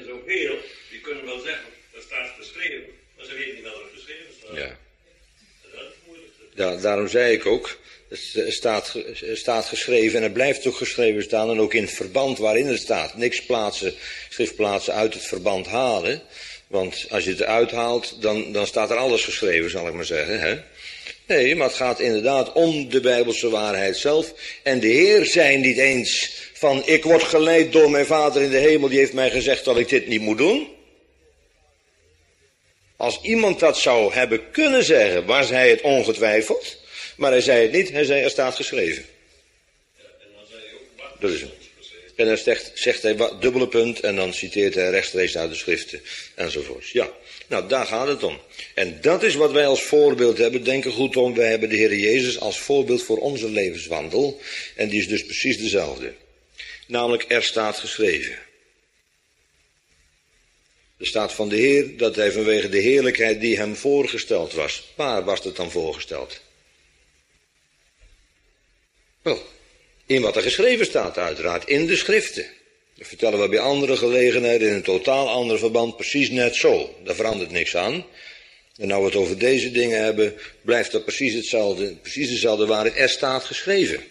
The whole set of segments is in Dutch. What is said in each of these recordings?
ook heel, die kunnen wel zeggen, dat staat geschreven, maar ze weten niet wat er geschreven staat. Ja. Dat is het moeilijkste. Ja, daarom zei ik ook, het staat geschreven en het blijft ook geschreven staan en ook in het verband waarin het staat. Niks plaatsen, schriftplaatsen uit het verband halen, want als je het eruit haalt, dan staat er alles geschreven, zal ik maar zeggen. Hè? Nee, maar het gaat inderdaad om de Bijbelse waarheid zelf. En de Heer zei niet eens van, ik word geleid door mijn Vader in de hemel, die heeft mij gezegd dat ik dit niet moet doen. Als iemand dat zou hebben kunnen zeggen, was hij het ongetwijfeld. Maar hij zei het niet, hij zei er staat geschreven. Ja, en dan zei hij ook, wat Dat is hem. En dan zegt hij dubbele punt en dan citeert hij rechtstreeks uit de schriften enzovoorts. Ja, nou daar gaat het om. En dat is wat wij als voorbeeld hebben. Denk er goed om, wij hebben de Heer Jezus als voorbeeld voor onze levenswandel. En die is dus precies dezelfde. Namelijk, er staat geschreven. Er staat van de Heer dat hij vanwege de heerlijkheid die hem voorgesteld was. Waar was het dan voorgesteld? Wel, in wat er geschreven staat uiteraard, in de schriften. Dat vertellen we bij andere gelegenheden in een totaal ander verband precies net zo. Daar verandert niks aan. En nou we het over deze dingen hebben, blijft dat precies dezelfde waarheid. Er staat geschreven.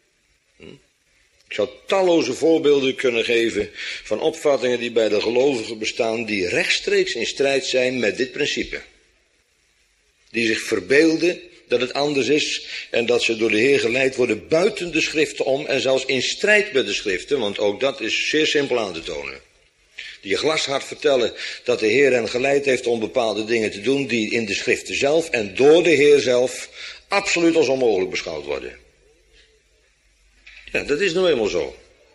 Ik zou talloze voorbeelden kunnen geven van opvattingen die bij de gelovigen bestaan, die rechtstreeks in strijd zijn met dit principe. Die zich verbeelden dat het anders is en dat ze door de Heer geleid worden buiten de schriften om en zelfs in strijd met de schriften, want ook dat is zeer simpel aan te tonen. Die glashard vertellen dat de Heer hen geleid heeft om bepaalde dingen te doen die in de schriften zelf en door de Heer zelf absoluut als onmogelijk beschouwd worden. Ja, dat is nou eenmaal zo.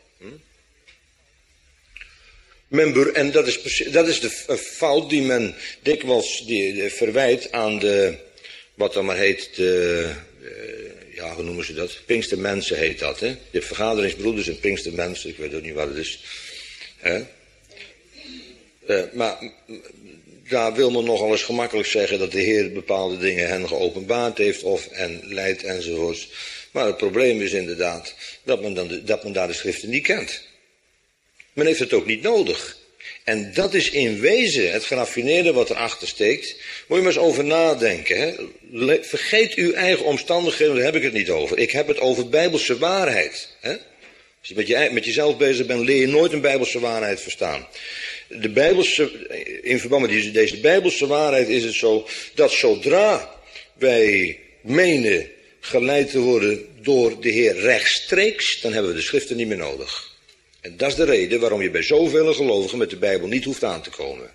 En dat is de fout die men dikwijls verwijt aan de, wat dan maar heet, ja, hoe noemen ze dat? Pinkstermensen heet dat, hè? Je hebt vergaderingsbroeders en Pinkstermensen, ik weet ook niet wat het is. Hè? Maar daar wil men nogal eens gemakkelijk zeggen dat de Heer bepaalde dingen hen geopenbaard heeft en leidt enzovoorts. Maar het probleem is inderdaad dat men daar de schriften niet kent. Men heeft het ook niet nodig. En dat is in wezen het geraffineerde wat erachter steekt. Moet je maar eens over nadenken. Hè? Vergeet uw eigen omstandigheden, daar heb ik het niet over. Ik heb het over bijbelse waarheid. Hè? Als je met jezelf bezig bent, leer je nooit een bijbelse waarheid verstaan. In verband met deze bijbelse waarheid is het zo dat zodra wij menen geleid te worden door de Heer rechtstreeks, dan hebben we de schriften niet meer nodig. En dat is de reden waarom je bij zoveel gelovigen met de Bijbel niet hoeft aan te komen.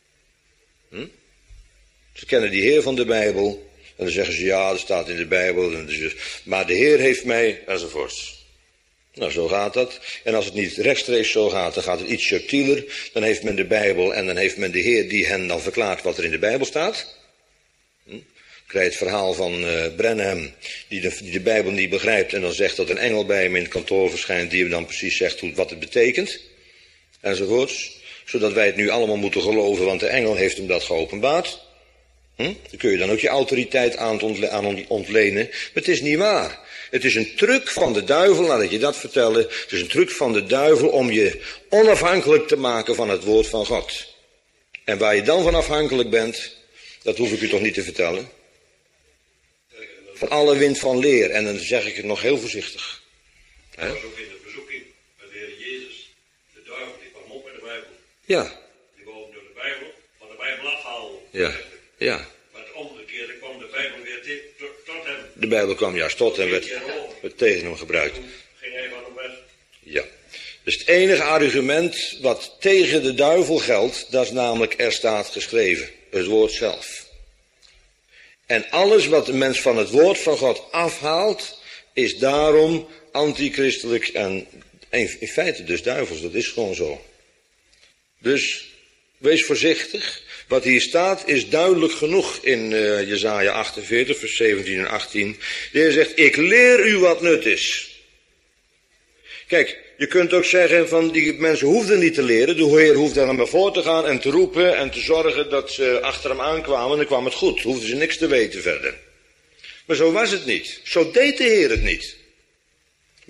Ze kennen die Heer van de Bijbel en dan zeggen ze ja, dat staat in de Bijbel, maar de Heer heeft mij enzovoorts. Nou, zo gaat dat. En als het niet rechtstreeks zo gaat, dan gaat het iets subtieler. Dan heeft men de Bijbel en dan heeft men de Heer die hen dan verklaart wat er in de Bijbel staat. Krijg het verhaal van Branham, die de Bijbel niet begrijpt en dan zegt dat een engel bij hem in het kantoor verschijnt die hem dan precies zegt wat het betekent. Enzovoorts. Zodat wij het nu allemaal moeten geloven, want de engel heeft hem dat geopenbaard. Dan kun je dan ook je autoriteit aan ontlenen. Maar het is niet waar. Het is een truc van de duivel, nadat je dat vertelde, het is een truc van de duivel om je onafhankelijk te maken van het woord van God. En waar je dan van afhankelijk bent, dat hoef ik u toch niet te vertellen. Van alle wind van leer, en dan zeg ik het nog heel voorzichtig. Dat was ook in de verzoeking met de Heer Jezus, de duivel die kwam op met de Bijbel. Ja. Die wou hem door de Bijbel, van de Bijbel afhalen. Ja, ja. Maar het omgekeerde kwam de Bijbel weer tot hem. De Bijbel kwam juist tot en werd tegen hem gebruikt. Toen ging hij van hem weg. Ja. Dus het enige argument wat tegen de duivel geldt, dat is namelijk er staat geschreven. Het woord zelf. En alles wat de mens van het woord van God afhaalt, is daarom antichristelijk en in feite dus duivels. Dat is gewoon zo. Dus wees voorzichtig. Wat hier staat is duidelijk genoeg in Jesaja 48, vers 17 en 18. De Heer zegt, ik leer u wat nut is. Kijk, je kunt ook zeggen van die mensen hoefden niet te leren. De Heer hoefde er maar voor te gaan en te roepen en te zorgen dat ze achter hem aankwamen. En dan kwam het goed. Hoefden ze niks te weten verder. Maar zo was het niet. Zo deed de Heer het niet.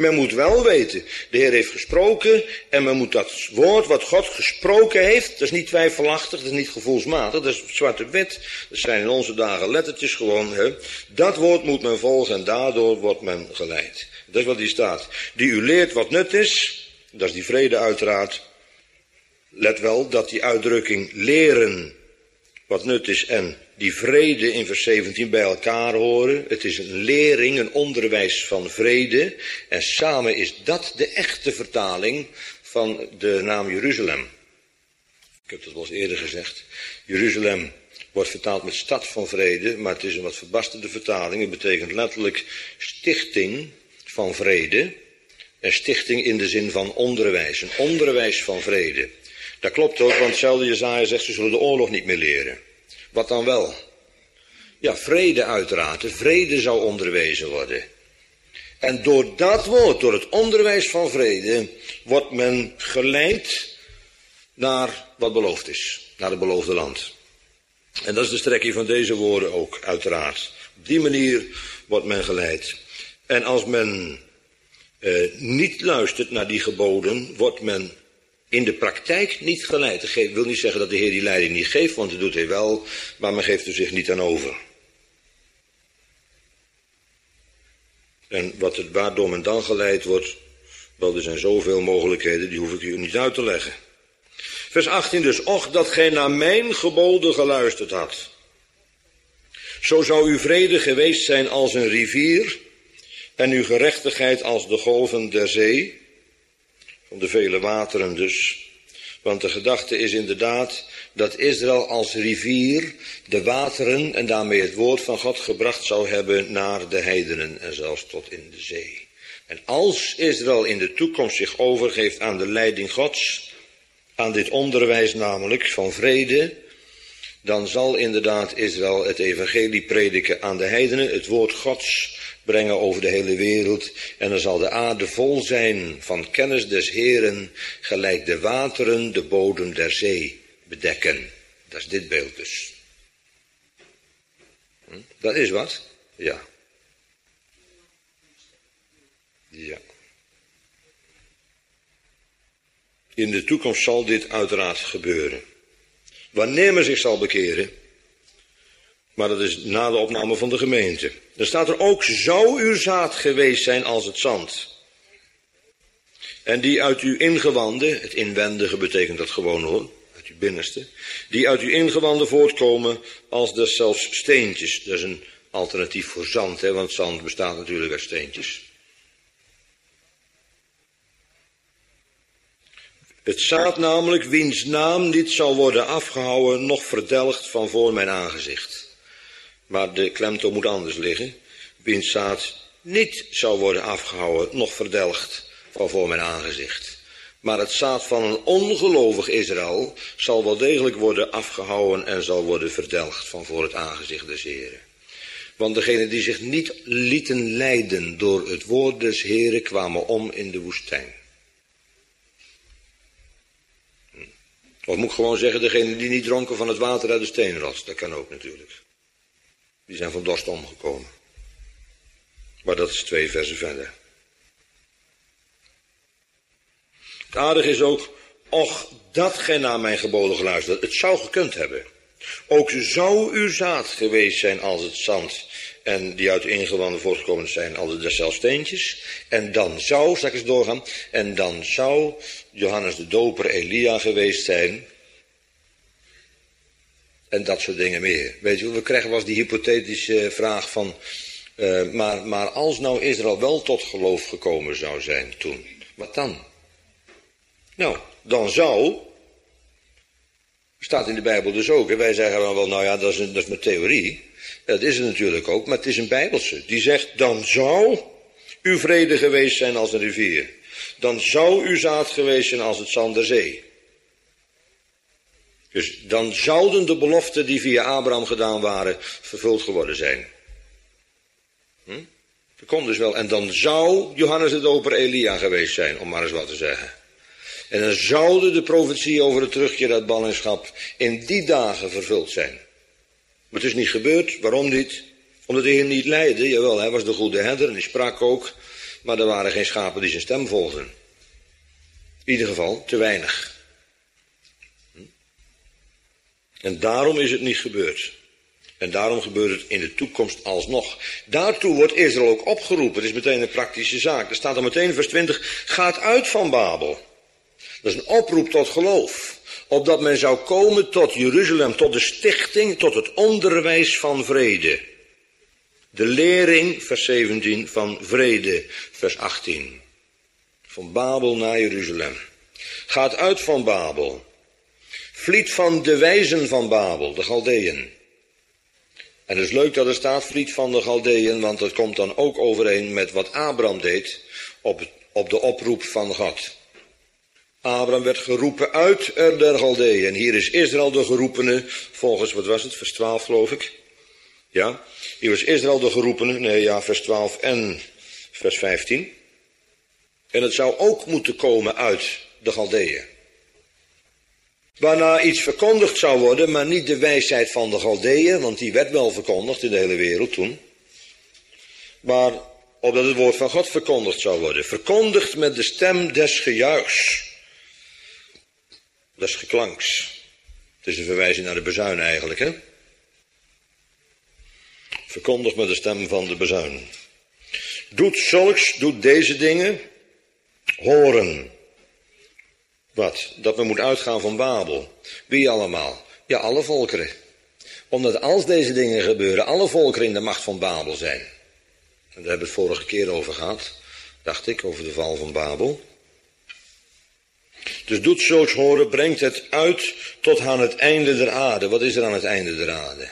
Men moet wel weten, de Heer heeft gesproken en men moet dat woord wat God gesproken heeft, dat is niet twijfelachtig, dat is niet gevoelsmatig, dat is zwarte wit, dat zijn in onze dagen lettertjes gewoon, hè. Dat woord moet men volgen en daardoor wordt men geleid. Dat is wat hier staat. Die u leert wat nut is, dat is die vrede uiteraard. Let wel dat die uitdrukking leren wat nut is en die vrede in vers 17 bij elkaar horen. Het is een lering, een onderwijs van vrede. En samen is dat de echte vertaling van de naam Jeruzalem. Ik heb dat wel eens eerder gezegd. Jeruzalem wordt vertaald met stad van vrede, maar het is een wat verbasterde vertaling. Het betekent letterlijk stichting van vrede. En stichting in de zin van onderwijs. Een onderwijs van vrede. Dat klopt ook, want hetzelfde Jesaja zegt, ze zullen de oorlog niet meer leren. Wat dan wel? Ja, vrede uiteraard. De vrede zou onderwezen worden. En door dat woord, door het onderwijs van vrede, wordt men geleid naar wat beloofd is. Naar het beloofde land. En dat is de strekking van deze woorden ook, uiteraard. Op die manier wordt men geleid. En als men niet luistert naar die geboden, wordt men in de praktijk niet geleid. Dat wil niet zeggen dat de Heer die leiding niet geeft, want dat doet hij wel, maar men geeft er zich niet aan over. En waardoor men dan geleid wordt, wel, er zijn zoveel mogelijkheden, die hoef ik u niet uit te leggen. Vers 18 dus, och dat gij naar mijn geboden geluisterd had. Zo zou uw vrede geweest zijn als een rivier en uw gerechtigheid als de golven der zee. Van de vele wateren dus. Want de gedachte is inderdaad dat Israël als rivier de wateren en daarmee het woord van God gebracht zou hebben naar de heidenen en zelfs tot in de zee. En als Israël in de toekomst zich overgeeft aan de leiding Gods, aan dit onderwijs namelijk van vrede, dan zal inderdaad Israël het evangelie prediken aan de heidenen, het woord Gods brengen over de hele wereld. En dan zal de aarde vol zijn van kennis des Heeren, gelijk de wateren de bodem der zee bedekken. Dat is dit beeld dus. Dat is wat? Ja. Ja. In de toekomst zal dit uiteraard gebeuren. Wanneer men zich zal bekeren, maar dat is na de opname van de gemeente. Dan staat er ook, zou uw zaad geweest zijn als het zand. En die uit uw ingewanden, het inwendige betekent dat gewoon hoor, uit uw binnenste, die uit uw ingewanden voortkomen als deszelfs steentjes. Dat is een alternatief voor zand, hè, want zand bestaat natuurlijk uit steentjes. Het zaad namelijk, wiens naam niet zal worden afgehouden, noch verdelgd van voor mijn aangezicht. Maar de klemtoon moet anders liggen. Wiens zaad niet zal worden afgehouden, noch verdelgd van voor mijn aangezicht. Maar het zaad van een ongelovig Israël zal wel degelijk worden afgehouden en zal worden verdelgd van voor het aangezicht des Heren. Want degenen die zich niet lieten leiden door het woord des Heren kwamen om in de woestijn. Of moet ik gewoon zeggen, degenen die niet dronken van het water uit de steenrots, dat kan ook natuurlijk. Die zijn van dorst omgekomen. Maar dat is 2 versen verder. Het aardige is ook, och dat gij naar mijn geboden geluisterd had. Het zou gekund hebben. Ook zou uw zaad geweest zijn als het zand. En die uit de ingewanden voortkomend zijn als deszelfs steentjes. En dan zou, zal ik eens doorgaan. En dan zou Johannes de Doper Elia geweest zijn. En dat soort dingen meer. Weet je, we krijgen wel eens die hypothetische vraag van, maar als nou Israël wel tot geloof gekomen zou zijn toen, wat dan? Nou, dan zou, staat in de Bijbel dus ook, en wij zeggen dan wel, nou ja, dat is mijn theorie. Dat is het natuurlijk ook, maar het is een Bijbelse. Die zegt, dan zou uw vrede geweest zijn als een rivier. Dan zou uw zaad geweest zijn als het zand der zee. Dus dan zouden de beloften die via Abraham gedaan waren, vervuld geworden zijn. Dat komt dus wel. En dan zou Johannes de Doper Elia geweest zijn, om maar eens wat te zeggen. En dan zouden de profetieën over de terugkeer uit ballingschap in die dagen vervuld zijn. Maar het is niet gebeurd. Waarom niet? Omdat de Heer niet leidde. Jawel, hij was de goede herder en hij sprak ook. maar er waren geen schapen die zijn stem volgden. In ieder geval te weinig. En daarom is het niet gebeurd. En daarom gebeurt het in de toekomst alsnog. Daartoe wordt Israël ook opgeroepen. Het is meteen een praktische zaak. Er staat er meteen vers 20. Gaat uit van Babel. Dat is een oproep tot geloof. Opdat men zou komen tot Jeruzalem, tot de stichting, tot het onderwijs van vrede. De lering, vers 17, van vrede, vers 18. Van Babel naar Jeruzalem. Gaat uit van Babel. Vliet van de wijzen van Babel, de Galdeën. En het is leuk dat er staat, vliet van de Galdeën, want dat komt dan ook overeen met wat Abraham deed op de oproep van God. Abraham werd geroepen uit der Galdeën. En hier is Israël de geroepene, volgens, wat was het, vers 12 geloof ik. Ja, hier was Israël de geroepene, vers 12 en vers 15. En het zou ook moeten komen uit de Galdeën. Waarna iets verkondigd zou worden, maar niet de wijsheid van de Galdeën, want die werd wel verkondigd in de hele wereld toen. Maar opdat het woord van God verkondigd zou worden. Verkondigd met de stem des gejuichs. Des geklanks. Het is een verwijzing naar de bezuin eigenlijk, hè. Verkondigd met de stem van de bezuin. Doet zulks, doet deze dingen, horen. Wat? Dat we moeten uitgaan van Babel. Wie allemaal? Ja, alle volkeren. Omdat als deze dingen gebeuren, alle volkeren in de macht van Babel zijn. En daar hebben we het vorige keer over gehad, dacht ik, over de val van Babel. Dus doet zulks horen, brengt het uit tot aan het einde der aarde. Wat is er aan het einde der aarde?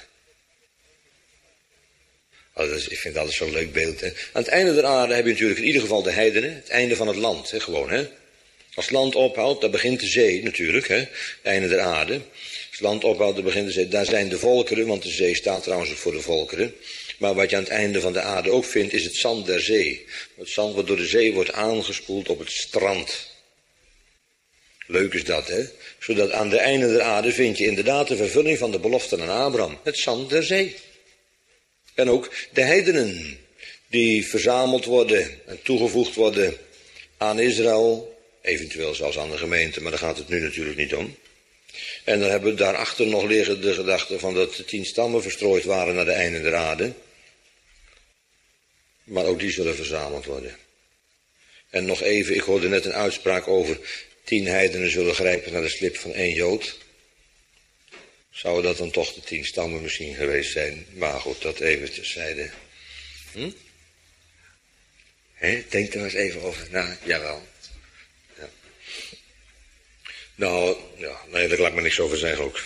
Ik vind dat zo'n leuk beeld. Hè? Aan het einde der aarde heb je natuurlijk in ieder geval de heidenen. Het einde van het land, hè? Gewoon. Hè? Als het land ophoudt, dan begint de zee natuurlijk. Hè? Het einde der aarde. Als het land ophoudt, dan begint de zee. Daar zijn de volkeren, want de zee staat trouwens ook voor de volkeren. Maar wat je aan het einde van de aarde ook vindt, is het zand der zee. Het zand wat door de zee wordt aangespoeld op het strand. Leuk is dat, hè? Zodat aan het einde der aarde vind je inderdaad de vervulling van de belofte aan Abraham. Het zand der zee. En ook de heidenen die verzameld worden en toegevoegd worden aan Israël. Eventueel zelfs aan de gemeente, maar daar gaat het nu natuurlijk niet om. En dan hebben we daarachter nog liggen de gedachte van dat de 10 stammen verstrooid waren naar de einde der aarde. Maar ook die zullen verzameld worden. En nog even, ik hoorde net een uitspraak over 10 heidenen zullen grijpen naar de slip van 1 Jood. Zouden dat dan toch de 10 stammen misschien geweest zijn? Maar goed, dat even terzijde. Denk er eens even over na. Jawel. Ja. Nou, ja, nee, daar laat ik me niks over zeggen ook.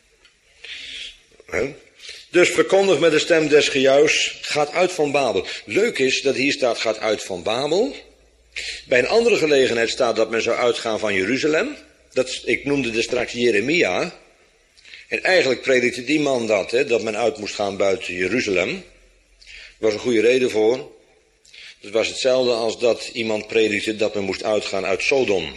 Dus verkondig met de stem des gejuichs, gaat uit van Babel. Leuk is dat hier staat, gaat uit van Babel. Bij een andere gelegenheid staat dat men zou uitgaan van Jeruzalem. Ik noemde er straks Jeremia. En eigenlijk predikte die man dat, hè, dat men uit moest gaan buiten Jeruzalem. Er was een goede reden voor. Het was hetzelfde als dat iemand predikte dat men moest uitgaan uit Sodom.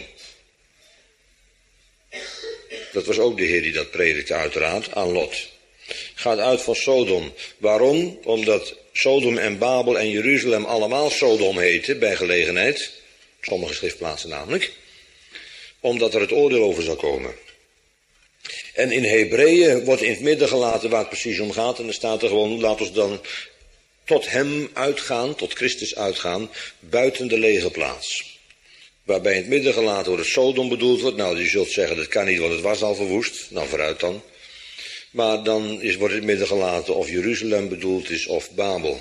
Dat was ook de Heer die dat predikte uiteraard, aan Lot. Gaat uit van Sodom. Waarom? Omdat Sodom en Babel en Jeruzalem allemaal Sodom heten, bij gelegenheid. Sommige schriftplaatsen namelijk. Omdat er het oordeel over zou komen. En in Hebreeën wordt in het midden gelaten waar het precies om gaat. En dan staat er gewoon, laat ons dan tot hem uitgaan, tot Christus uitgaan, buiten de lege plaats. Waarbij in het midden gelaten wordt Sodom bedoeld wordt. Nou, je zult zeggen, dat kan niet, want het was al verwoest. Nou, vooruit dan. Maar dan wordt in het midden gelaten of Jeruzalem bedoeld is of Babel.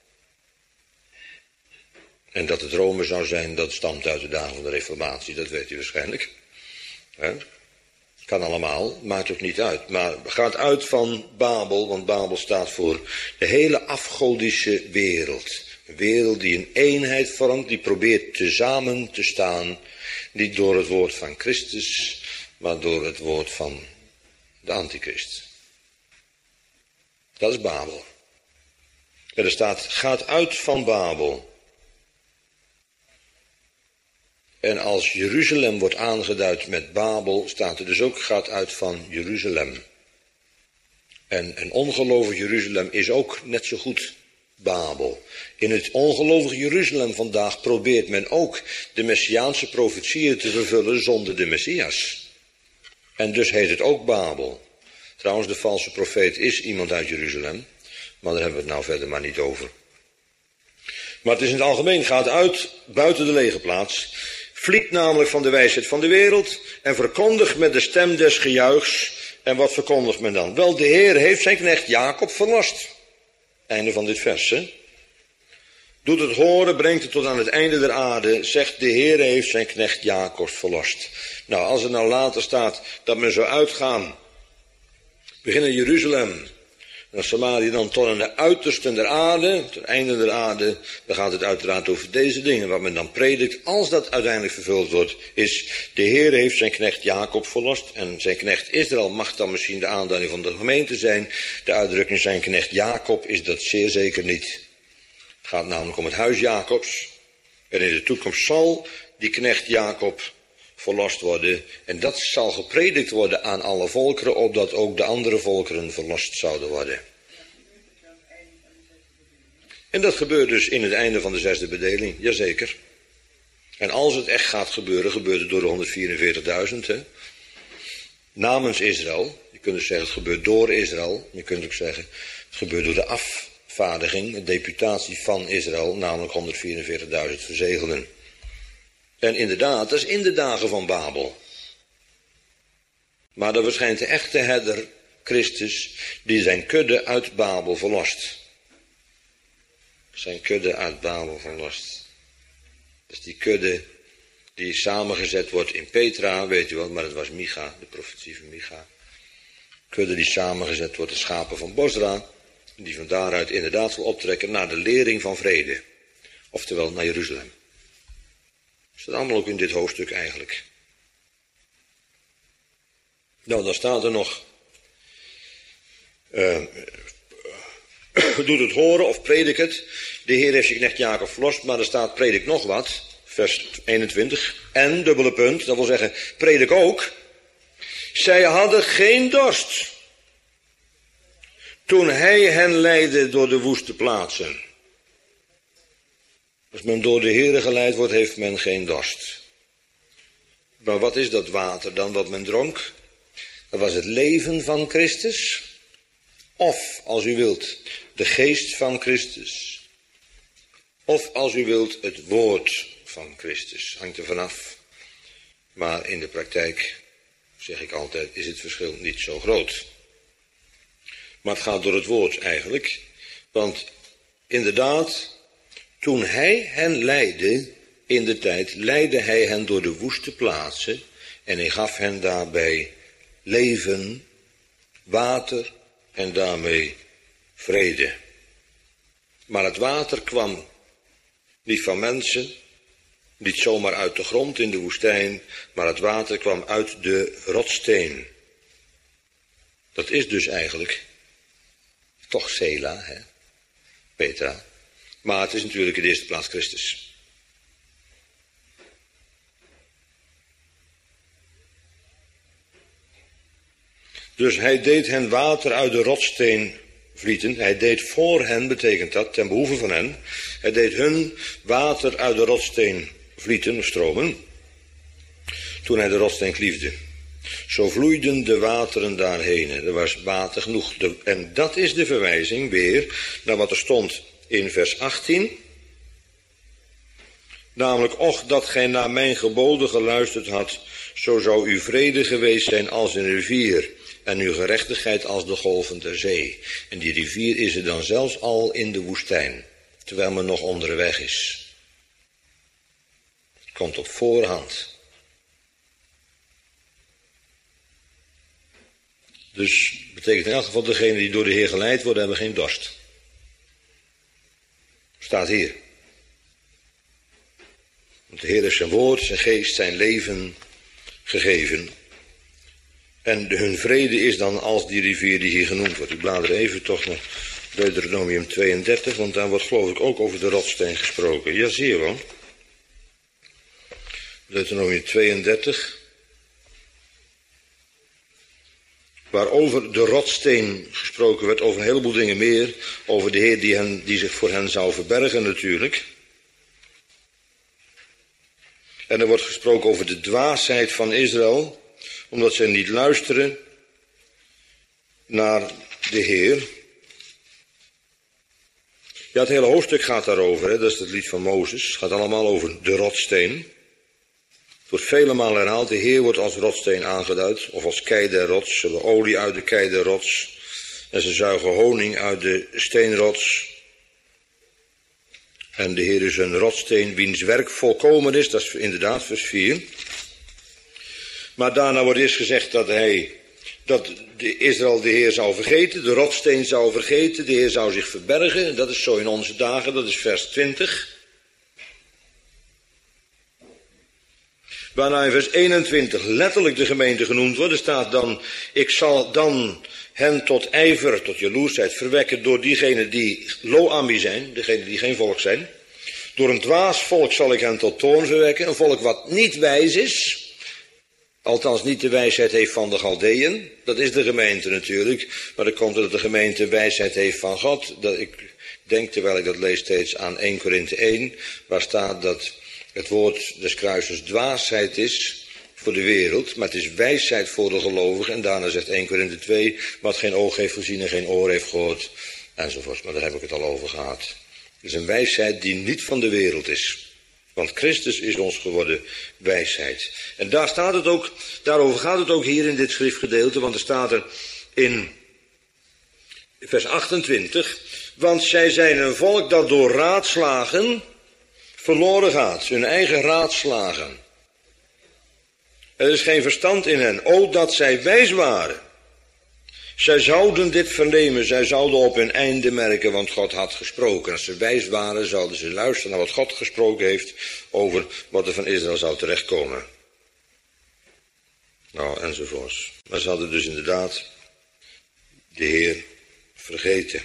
En dat het Rome zou zijn, dat stamt uit de dagen van de Reformatie. Dat weet u waarschijnlijk. Kan allemaal, maakt ook niet uit. Maar gaat uit van Babel, want Babel staat voor de hele afgodische wereld. Een wereld die een eenheid vormt, die probeert tezamen te staan. Niet door het woord van Christus, maar door het woord van de antichrist. Dat is Babel. En er staat, gaat uit van Babel. En als Jeruzalem wordt aangeduid met Babel, staat er dus ook, gaat uit van Jeruzalem. En een ongelovig Jeruzalem is ook net zo goed Babel. In het ongelovige Jeruzalem vandaag probeert men ook de messiaanse profetieën te vervullen zonder de Messias. En dus heet het ook Babel. Trouwens, de valse profeet is iemand uit Jeruzalem, maar daar hebben we het nou verder maar niet over. Maar het is in het algemeen, gaat uit buiten de legerplaats, vliet namelijk van de wijsheid van de wereld en verkondigt met de stem des gejuichs. En wat verkondigt men dan? Wel, de Heer heeft zijn knecht Jacob verlost. Einde van dit vers, hè? Doet het horen, brengt het tot aan het einde der aarde, zegt de Heer heeft zijn knecht Jacob verlost. Nou, als er nou later staat dat men zou uitgaan, beginnen Jeruzalem, en Samaria dan tot aan de uitersten der aarde, tot het einde der aarde, dan gaat het uiteraard over deze dingen. Wat men dan predikt, als dat uiteindelijk vervuld wordt, is de Heer heeft zijn knecht Jacob verlost. En zijn knecht Israël mag dan misschien de aanduiding van de gemeente zijn. De uitdrukking zijn knecht Jacob is dat zeer zeker niet. Het gaat namelijk om het huis Jacobs. En in de toekomst zal die knecht Jacob verlost worden. En dat zal gepredikt worden aan alle volkeren, opdat ook de andere volkeren verlost zouden worden. En dat gebeurt dus in het einde van de 6e bedeling, jazeker. En als het echt gaat gebeuren, gebeurt het door de 144.000. Hè? Namens Israël. Je kunt dus zeggen het gebeurt door Israël. Je kunt ook zeggen het gebeurt door de afvaardiging, de deputatie van Israël, namelijk 144.000 verzegelden. En inderdaad, dat is in de dagen van Babel. Maar er verschijnt de echte herder, Christus, die zijn kudde uit Babel verlost. Zijn kudde uit Babel verlost. Dat is die kudde die samengezet wordt in Petra, weet u wel, maar het was Micha, de profetie van Micha. Kudde die samengezet wordt, de schapen van Bosra, die van daaruit inderdaad zal optrekken naar de lering van vrede. Oftewel naar Jeruzalem. Dat staat allemaal ook in dit hoofdstuk eigenlijk. Nou, dan staat er nog. Doet het horen of predik het. De Heer heeft zijn knecht Jacob verlost, maar er staat predik nog wat. Vers 21. En, dubbele punt, dat wil zeggen, predik ook. Zij hadden geen dorst. Toen hij hen leidde door de woeste plaatsen. Als men door de Heere geleid wordt, heeft men geen dorst. Maar wat is dat water dan wat men dronk? Dat was het leven van Christus. Of, als u wilt, de geest van Christus. Of, als u wilt, het woord van Christus. Hangt er vanaf. Maar in de praktijk, zeg ik altijd, is het verschil niet zo groot. Maar het gaat door het woord eigenlijk. Want inderdaad, toen hij hen leidde, in de tijd, leidde hij hen door de woeste plaatsen. En hij gaf hen daarbij leven, water en daarmee vrede. Maar het water kwam niet van mensen, niet zomaar uit de grond in de woestijn, maar het water kwam uit de rotssteen. Dat is dus eigenlijk toch Sela, hè? Petra. Maar het is natuurlijk in de eerste plaats Christus. Dus hij deed hen water uit de rotssteen vlieten. Hij deed voor hen, betekent dat, ten behoeve van hen. Hij deed hun water uit de rotsteen vlieten of stromen. Toen hij de rotsteen kliefde. Zo vloeiden de wateren daarheen. Er was water genoeg. En dat is de verwijzing weer naar wat er stond in vers 18. Namelijk, och dat gij naar mijn geboden geluisterd had, zo zou uw vrede geweest zijn als een rivier en uw gerechtigheid als de golven der zee. En die rivier is er dan zelfs al in de woestijn, terwijl men nog onderweg is. Het komt op voorhand. Dus betekent in elk geval, degenen die door de Heer geleid worden, hebben geen dorst. Staat hier. Want de Heer heeft zijn woord, zijn geest, zijn leven gegeven. En hun vrede is dan als die rivier die hier genoemd wordt. Ik blader even toch naar Deuteronomium 32, want daar wordt geloof ik ook over de rotsteen gesproken. Ja, zie je wel. Deuteronomium 32. waar over de rotssteen gesproken werd, over een heleboel dingen meer, over de Heer die zich voor hen zou verbergen natuurlijk. En er wordt gesproken over de dwaasheid van Israël, omdat zij niet luisteren naar de Heer. Ja, het hele hoofdstuk gaat daarover, hè? Dat is het lied van Mozes. Het gaat allemaal over de rotssteen. Het wordt vele malen herhaald, de Heer wordt als rotsteen aangeduid, of als kei der rots. Ze hebben olie uit de kei der rots en ze zuigen honing uit de steenrots. En de Heer is een rotsteen, wiens werk volkomen is, dat is inderdaad vers 4. Maar daarna wordt eerst gezegd dat Israël de Heer zou vergeten, de rotsteen zou vergeten, de Heer zou zich verbergen. Dat is zo in onze dagen, dat is vers 20. Waarna in vers 21 letterlijk de gemeente genoemd wordt. Er staat dan, ik zal dan hen tot ijver, tot jaloersheid verwekken door diegenen die lo-ammi zijn, degenen die geen volk zijn. Door een dwaas volk zal ik hen tot toorn verwekken, een volk wat niet wijs is. Althans niet de wijsheid heeft van de Galdeën. Dat is de gemeente natuurlijk. Maar dan komt het dat de gemeente wijsheid heeft van God. Ik denk, terwijl ik dat lees, steeds aan 1 Korinthe 1. Waar staat dat het woord des kruisers dwaasheid is voor de wereld. Maar het is wijsheid voor de gelovigen. En daarna zegt 1 Korinthe 2. Wat geen oog heeft gezien en geen oor heeft gehoord. Enzovoort. Maar daar heb ik het al over gehad. Het is een wijsheid die niet van de wereld is. Want Christus is ons geworden wijsheid. En daar staat het ook, daarover gaat het ook hier in dit schriftgedeelte, want er staat er in vers 28, want zij zijn een volk dat door raadslagen verloren gaat, hun eigen raadslagen. Er is geen verstand in hen, o dat zij wijs waren. Zij zouden dit vernemen, zij zouden op hun einde merken, want God had gesproken. Als ze wijs waren, zouden ze luisteren naar wat God gesproken heeft over wat er van Israël zou terechtkomen. Nou, enzovoorts. Maar ze hadden dus inderdaad de Heer vergeten.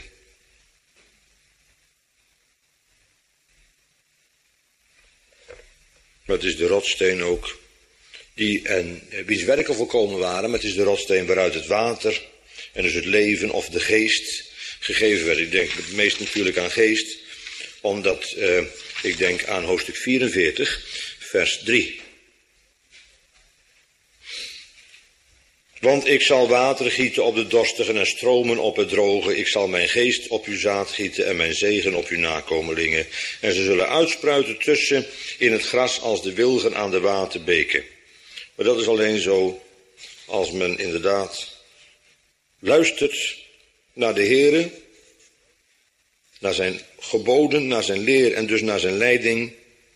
Maar het is de rotsteen ook, wiens werken volkomen waren, maar het is de rotsteen waaruit het water en dus het leven of de geest gegeven werd. Ik denk het meest natuurlijk aan geest, omdat ik denk aan hoofdstuk 44, vers 3. Want ik zal water gieten op de dorstigen en stromen op het droge. Ik zal mijn geest op uw zaad gieten en mijn zegen op uw nakomelingen. En ze zullen uitspruiten tussen in het gras als de wilgen aan de waterbeken. Maar dat is alleen zo als men inderdaad luistert naar de Heere, naar zijn geboden, naar zijn leer en dus naar zijn leiding.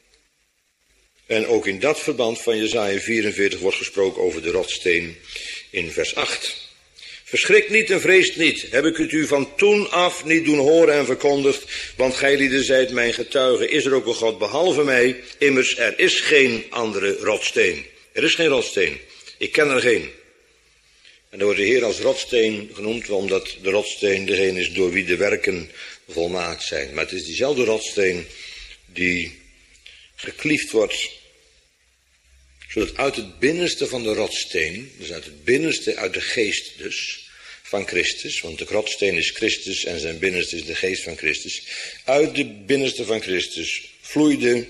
En ook in dat verband van Jesaja 44 wordt gesproken over de rotsteen in vers 8. Verschrikt niet en vreest niet, heb ik het u van toen af niet doen horen en verkondigd, want gijlieden zijt mijn getuigen, is er ook een God behalve mij, immers er is geen andere rotsteen. Er is geen rotsteen, ik ken er geen. En dan wordt de Heer als rotsteen genoemd, omdat de rotsteen degene is door wie de werken volmaakt zijn. Maar het is diezelfde rotsteen die gekliefd wordt, zodat uit het binnenste van de rotsteen, dus uit het binnenste, uit de geest dus, van Christus, want de rotsteen is Christus en zijn binnenste is de geest van Christus, uit de binnenste van Christus vloeide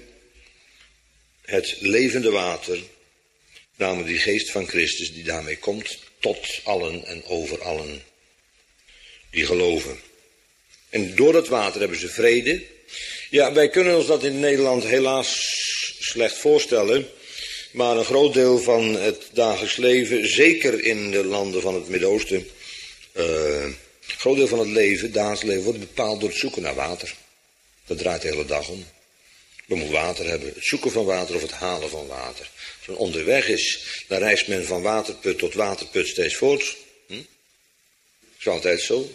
het levende water, namelijk die geest van Christus die daarmee komt tot allen en over allen die geloven. En door dat water hebben ze vrede. Ja, wij kunnen ons dat in Nederland helaas slecht voorstellen, maar een groot deel van het dagelijks leven, zeker in de landen van het Midden-Oosten, een groot deel van het leven, dagelijks leven, wordt bepaald door het zoeken naar water. Dat draait de hele dag om. We moeten water hebben, het zoeken van water of het halen van water. Als men onderweg is, dan reist men van waterput tot waterput steeds voort. Dat is altijd zo.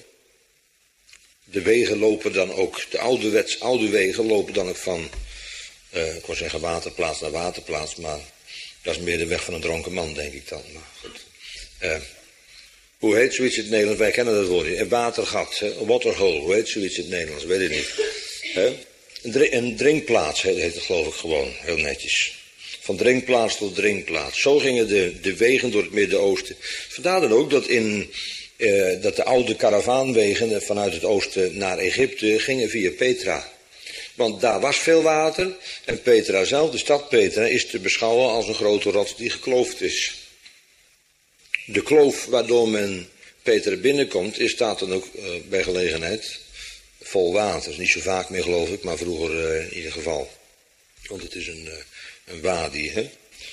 De wegen lopen dan ook, de oude wegen lopen dan ook van, ik wou zeggen waterplaats naar waterplaats, maar dat is meer de weg van een dronken man, denk ik dan. Maar goed. Hoe heet zoiets in het Nederlands? Wij kennen dat woord. Een watergat, een waterhole. Hoe heet zoiets in het Nederlands? Weet ik niet. Een drinkplaats heet het geloof ik gewoon, heel netjes. Van drinkplaats tot drinkplaats. Zo gingen de wegen door het Midden-Oosten. Vandaar dan ook dat dat de oude karavaanwegen vanuit het oosten naar Egypte gingen via Petra. Want daar was veel water en Petra zelf, de stad Petra, is te beschouwen als een grote rots die gekloofd is. De kloof waardoor men Petra binnenkomt, staat dan ook bij gelegenheid vol water. Dat is niet zo vaak meer geloof ik, maar vroeger in ieder geval. Want het is een wadi, hè?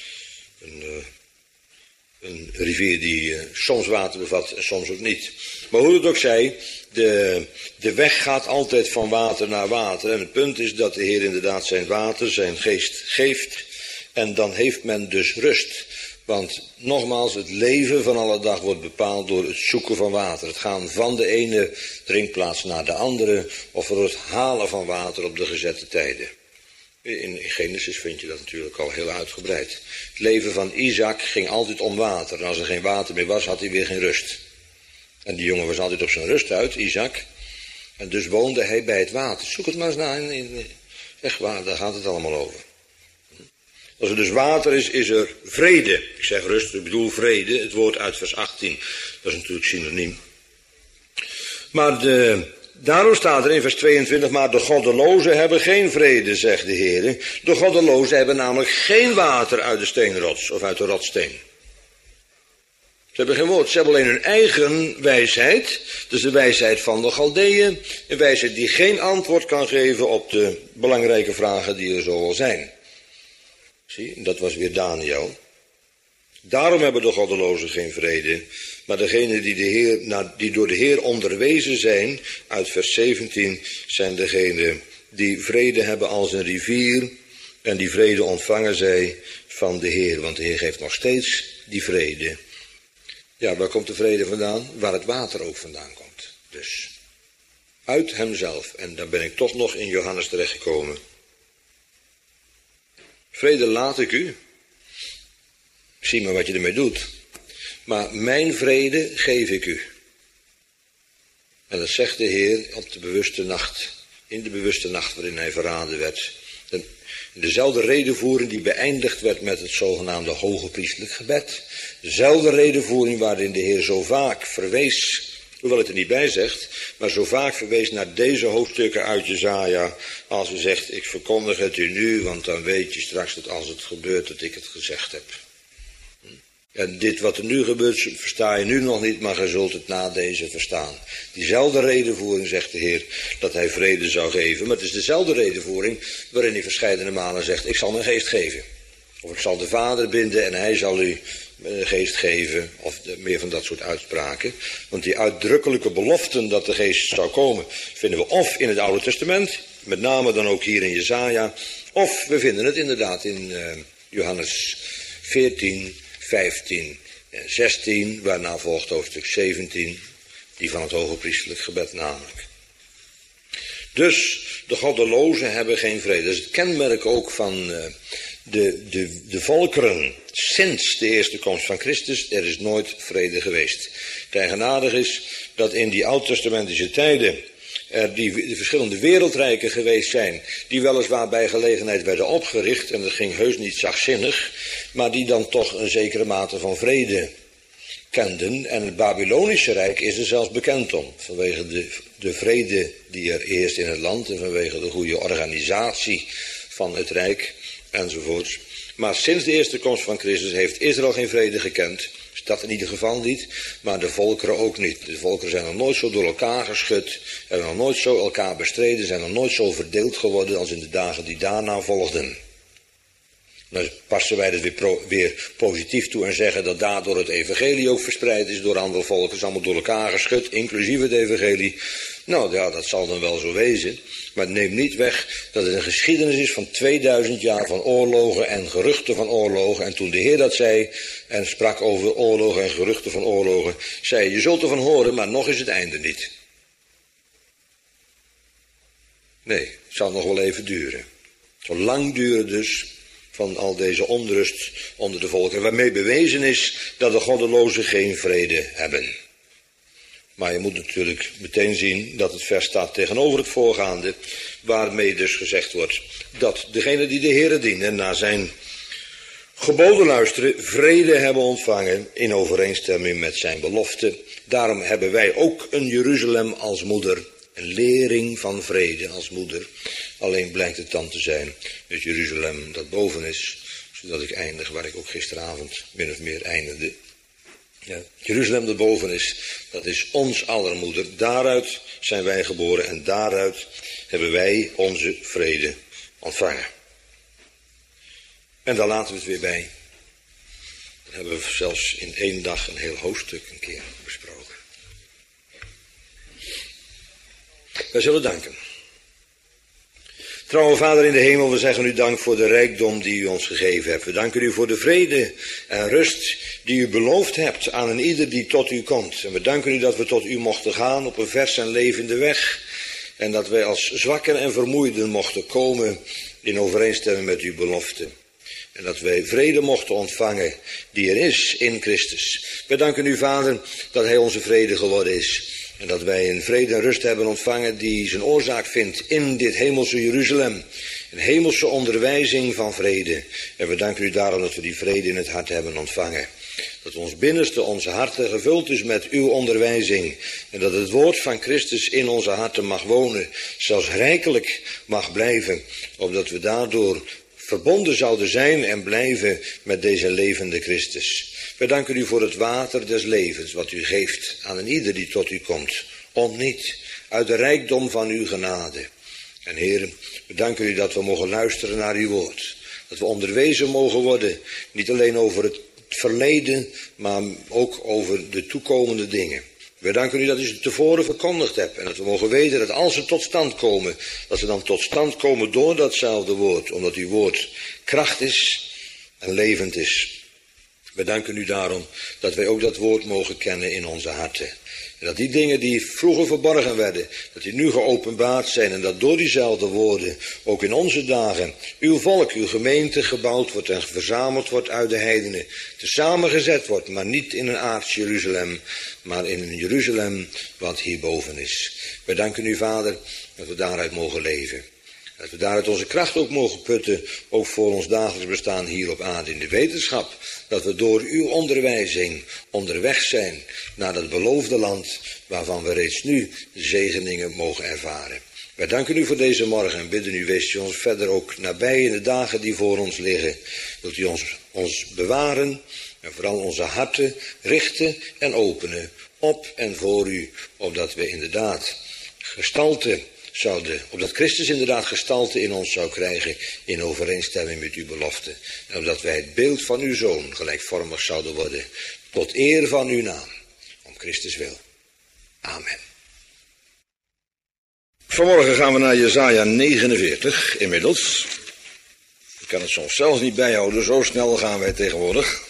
Een rivier die soms water bevat en soms ook niet. Maar hoe het ook zij, de weg gaat altijd van water naar water. En het punt is dat de Heer inderdaad zijn water, zijn geest geeft. En dan heeft men dus rust. Want nogmaals, het leven van alle dag wordt bepaald door het zoeken van water. Het gaan van de ene drinkplaats naar de andere. Of door het halen van water op de gezette tijden. In Genesis vind je dat natuurlijk al heel uitgebreid. Het leven van Isaac ging altijd om water. En als er geen water meer was, had hij weer geen rust. En die jongen was altijd op zijn rust uit, Isaac. En dus woonde hij bij het water. Zoek het maar eens na. Echt waar, daar gaat het allemaal over. Als er dus water is, is er vrede. Ik zeg rust, ik bedoel vrede. Het woord uit vers 18. Dat is natuurlijk synoniem. Maar daarom staat er in vers 22, maar de goddelozen hebben geen vrede, zegt de Heer. De goddelozen hebben namelijk geen water uit de steenrots of uit de rotssteen. Ze hebben geen woord, ze hebben alleen hun eigen wijsheid. Dus de wijsheid van de Galdeeën. Een wijsheid die geen antwoord kan geven op de belangrijke vragen die er zo al zijn. Zie, dat was weer Daniel. Daarom hebben de goddelozen geen vrede. Maar degenen die door de Heer onderwezen zijn, uit vers 17, zijn degenen die vrede hebben als een rivier. En die vrede ontvangen zij van de Heer. Want de Heer geeft nog steeds die vrede. Ja, waar komt de vrede vandaan? Waar het water ook vandaan komt. Dus uit hemzelf. En dan ben ik toch nog in Johannes terechtgekomen. Vrede laat ik u. Zie maar wat je ermee doet. Maar mijn vrede geef ik u. En dat zegt de Heer op de bewuste nacht. In de bewuste nacht waarin hij verraden werd. Dezelfde redevoering die beëindigd werd met het zogenaamde hoge priestelijk gebed. Dezelfde redevoering waarin de Heer zo vaak verwees, hoewel het er niet bij zegt, maar zo vaak verwees naar deze hoofdstukken uit Jesaja, als u zegt, ik verkondig het u nu, want dan weet je straks dat als het gebeurt dat ik het gezegd heb. En dit wat er nu gebeurt, versta je nu nog niet, maar je zult het na deze verstaan. Diezelfde redevoering zegt de Heer dat hij vrede zou geven. Maar het is dezelfde redevoering waarin hij verscheidene malen zegt, ik zal mijn geest geven. Of ik zal de Vader binden en hij zal u geest geven. Of meer van dat soort uitspraken. Want die uitdrukkelijke beloften dat de geest zou komen, vinden we of in het Oude Testament. Met name dan ook hier in Jesaja. Of we vinden het inderdaad in Johannes 14... 15 en 16, waarna volgt hoofdstuk 17, die van het hoge priestelijk gebed namelijk. Dus de goddelozen hebben geen vrede. Dat is het kenmerk ook van de volkeren sinds de eerste komst van Christus. Er is nooit vrede geweest. Het eigenaardig is dat in die oud-testamentische tijden er de verschillende wereldrijken geweest zijn, die weliswaar bij gelegenheid werden opgericht, en dat ging heus niet zachtzinnig, maar die dan toch een zekere mate van vrede kenden. En het Babylonische Rijk is er zelfs bekend om, vanwege de vrede die er eerst in het land en vanwege de goede organisatie van het Rijk enzovoorts. Maar sinds de eerste komst van Christus heeft Israël geen vrede gekend. Dat in ieder geval niet, maar de volkeren ook niet. De volkeren zijn nog nooit zo door elkaar geschud, hebben nog nooit zo elkaar bestreden, zijn nog nooit zo verdeeld geworden als in de dagen die daarna volgden. Dan passen wij het weer positief toe en zeggen dat daardoor het evangelie ook verspreid is door andere volken. Het is allemaal door elkaar geschud, inclusief het evangelie. Nou ja, dat zal dan wel zo wezen. Maar het neemt niet weg dat het een geschiedenis is van 2000 jaar van oorlogen en geruchten van oorlogen. En toen de Heer dat zei en sprak over oorlogen en geruchten van oorlogen, zei je zult ervan horen, maar nog is het einde niet. Nee, het zal nog wel even duren. Het zal lang duren dus van al deze onrust onder de volkeren, waarmee bewezen is dat de goddelozen geen vrede hebben. Maar je moet natuurlijk meteen zien dat het vers staat tegenover het voorgaande, waarmee dus gezegd wordt dat degenen die de Heere dienen naar zijn geboden luisteren, vrede hebben ontvangen in overeenstemming met zijn belofte. Daarom hebben wij ook een Jeruzalem als moeder, een lering van vrede als moeder. Alleen blijkt het dan te zijn het Jeruzalem dat boven is, zodat ik eindig waar ik ook gisteravond min of meer eindigde. Ja, Jeruzalem dat boven is, dat is ons aller moeder. Daaruit zijn wij geboren en daaruit hebben wij onze vrede ontvangen. En daar laten we het weer bij. Dat hebben we zelfs in 1 dag een heel hoofdstuk een keer besproken. Wij zullen danken. Trouwe Vader in de hemel, we zeggen u dank voor de rijkdom die u ons gegeven hebt. We danken u voor de vrede en rust die u beloofd hebt aan een ieder die tot u komt. En we danken u dat we tot u mochten gaan op een vers en levende weg. En dat wij als zwakken en vermoeiden mochten komen in overeenstemming met uw belofte. En dat wij vrede mochten ontvangen die er is in Christus. We danken u, Vader, dat hij onze vrede geworden is. En dat wij een vrede en rust hebben ontvangen die zijn oorzaak vindt in dit hemelse Jeruzalem. Een hemelse onderwijzing van vrede. En we danken u daarom dat we die vrede in het hart hebben ontvangen. Dat ons binnenste, onze harten gevuld is met uw onderwijzing. En dat het woord van Christus in onze harten mag wonen. Zelfs rijkelijk mag blijven. Opdat we daardoor verbonden zouden zijn en blijven met deze levende Christus. Wij danken u voor het water des levens wat u geeft aan een ieder die tot u komt. Om niet, uit de rijkdom van uw genade. En heren, we danken u dat we mogen luisteren naar uw woord. Dat we onderwezen mogen worden, niet alleen over het verleden, maar ook over de toekomende dingen. We danken u dat u ze tevoren verkondigd hebt. En dat we mogen weten dat als ze tot stand komen, dat ze dan tot stand komen door datzelfde woord. Omdat uw woord kracht is en levend is. We danken u daarom dat wij ook dat woord mogen kennen in onze harten. En dat die dingen die vroeger verborgen werden, dat die nu geopenbaard zijn. En dat door diezelfde woorden ook in onze dagen uw volk, uw gemeente gebouwd wordt en verzameld wordt uit de heidenen. Tezamen gezet wordt, maar niet in een aards Jeruzalem, maar in een Jeruzalem wat hierboven is. Wij danken u, Vader, dat we daaruit mogen leven. Dat we daaruit onze kracht ook mogen putten, ook voor ons dagelijks bestaan hier op aarde in de wetenschap. Dat we door uw onderwijzing onderweg zijn naar dat beloofde land waarvan we reeds nu de zegeningen mogen ervaren. Wij danken u voor deze morgen en bidden u, wees u ons verder ook nabij in de dagen die voor ons liggen. Wilt u ons bewaren en vooral onze harten richten en openen op en voor u, opdat we inderdaad opdat Christus inderdaad gestalte in ons zou krijgen in overeenstemming met uw belofte. En opdat wij het beeld van uw Zoon gelijkvormig zouden worden, tot eer van uw naam, om Christus wil. Amen. Vanmorgen gaan we naar Jesaja 49 inmiddels. Ik kan het soms zelfs niet bijhouden, zo snel gaan wij tegenwoordig.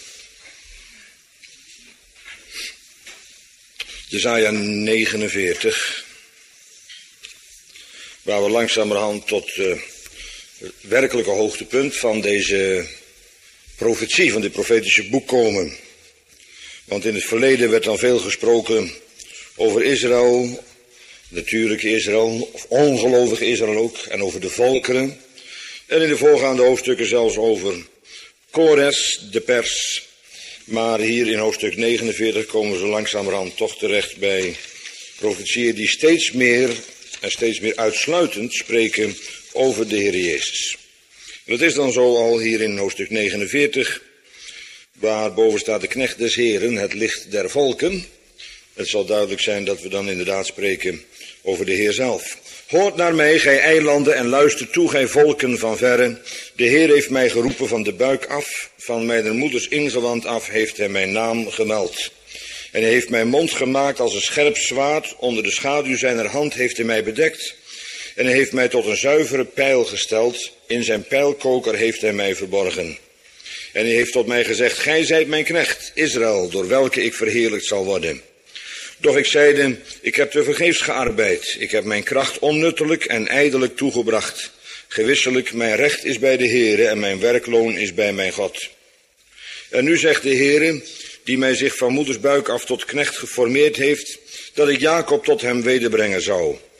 Jesaja 49... waar we langzamerhand tot het werkelijke hoogtepunt van deze profetie, van dit profetische boek komen. Want in het verleden werd dan veel gesproken over Israël, natuurlijk Israël, of ongelovig Israël ook, en over de volkeren. En in de voorgaande hoofdstukken zelfs over Kores, de pers. Maar hier in hoofdstuk 49 komen we langzamerhand toch terecht bij profetieën die steeds meer en steeds meer uitsluitend spreken over de Heer Jezus. Dat is dan zo al hier in hoofdstuk 49, waar boven staat de knecht des Heren, het licht der volken. Het zal duidelijk zijn dat we dan inderdaad spreken over de Heer zelf. Hoort naar mij, gij eilanden, en luister toe, gij volken van verre. De Heer heeft mij geroepen van de buik af, van mijn moeders ingewand af heeft hij mijn naam gemeld. En hij heeft mijn mond gemaakt als een scherp zwaard, onder de schaduw zijner hand heeft hij mij bedekt. En hij heeft mij tot een zuivere pijl gesteld, in zijn pijlkoker heeft hij mij verborgen. En hij heeft tot mij gezegd, gij zijt mijn knecht, Israël, door welke ik verheerlijkt zal worden. Doch ik zeide, ik heb tevergeefs gearbeid, ik heb mijn kracht onnuttelijk en ijdelijk toegebracht. Gewisselijk, mijn recht is bij de Heere en mijn werkloon is bij mijn God. En nu zegt de Heere, die mij zich van moeders buik af tot knecht geformeerd heeft, dat ik Jacob tot hem wederbrengen zou.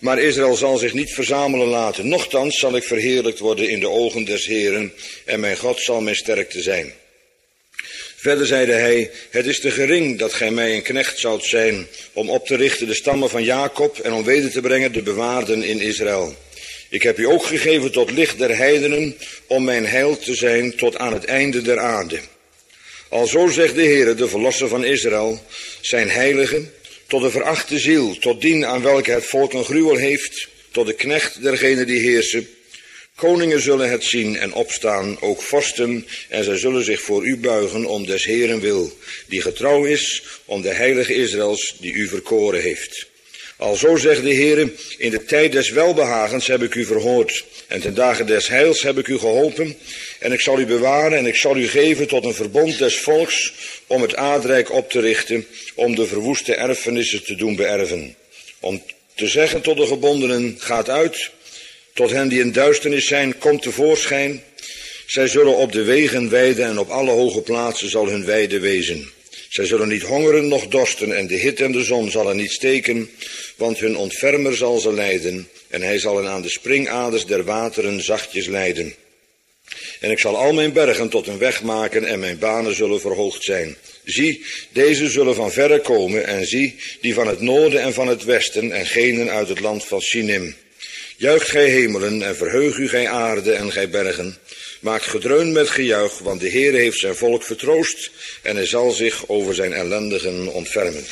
Maar Israël zal zich niet verzamelen laten. Nochtans zal ik verheerlijkt worden in de ogen des Heeren en mijn God zal mijn sterkte zijn. Verder zeide hij, het is te gering dat gij mij een knecht zoudt zijn om op te richten de stammen van Jacob en om weder te brengen de bewaarden in Israël. Ik heb u ook gegeven tot licht der heidenen om mijn heil te zijn tot aan het einde der aarde. Alzo zegt de Heere, de verlosser van Israël, zijn heilige, tot de verachte ziel, tot dien aan welke het volk een gruwel heeft, tot de knecht dergenen die heersen. Koningen zullen het zien en opstaan, ook vorsten, en zij zullen zich voor u buigen om des Heeren wil, die getrouw is om de heilige Israëls die u verkoren heeft. Alzo zegt de Heere, in de tijd des welbehagens heb ik u verhoord, en ten dagen des heils heb ik u geholpen, en ik zal u bewaren en ik zal u geven tot een verbond des volks, om het aardrijk op te richten, om de verwoeste erfenissen te doen beërven. Om te zeggen tot de gebondenen, gaat uit, tot hen die in duisternis zijn, komt tevoorschijn. Zij zullen op de wegen weiden en op alle hoge plaatsen zal hun weide wezen. Zij zullen niet hongeren noch dorsten en de hitte en de zon zal er niet steken, want hun ontfermer zal ze leiden en hij zal hen aan de springaders der wateren zachtjes leiden. En ik zal al mijn bergen tot een weg maken en mijn banen zullen verhoogd zijn. Zie, deze zullen van verre komen en zie, die van het noorden en van het westen en genen uit het land van Sinim. Juicht gij hemelen en verheug u gij aarde en gij bergen. Maakt gedreun met gejuich, want de Heere heeft zijn volk vertroost en hij zal zich over zijn ellendigen ontfermen.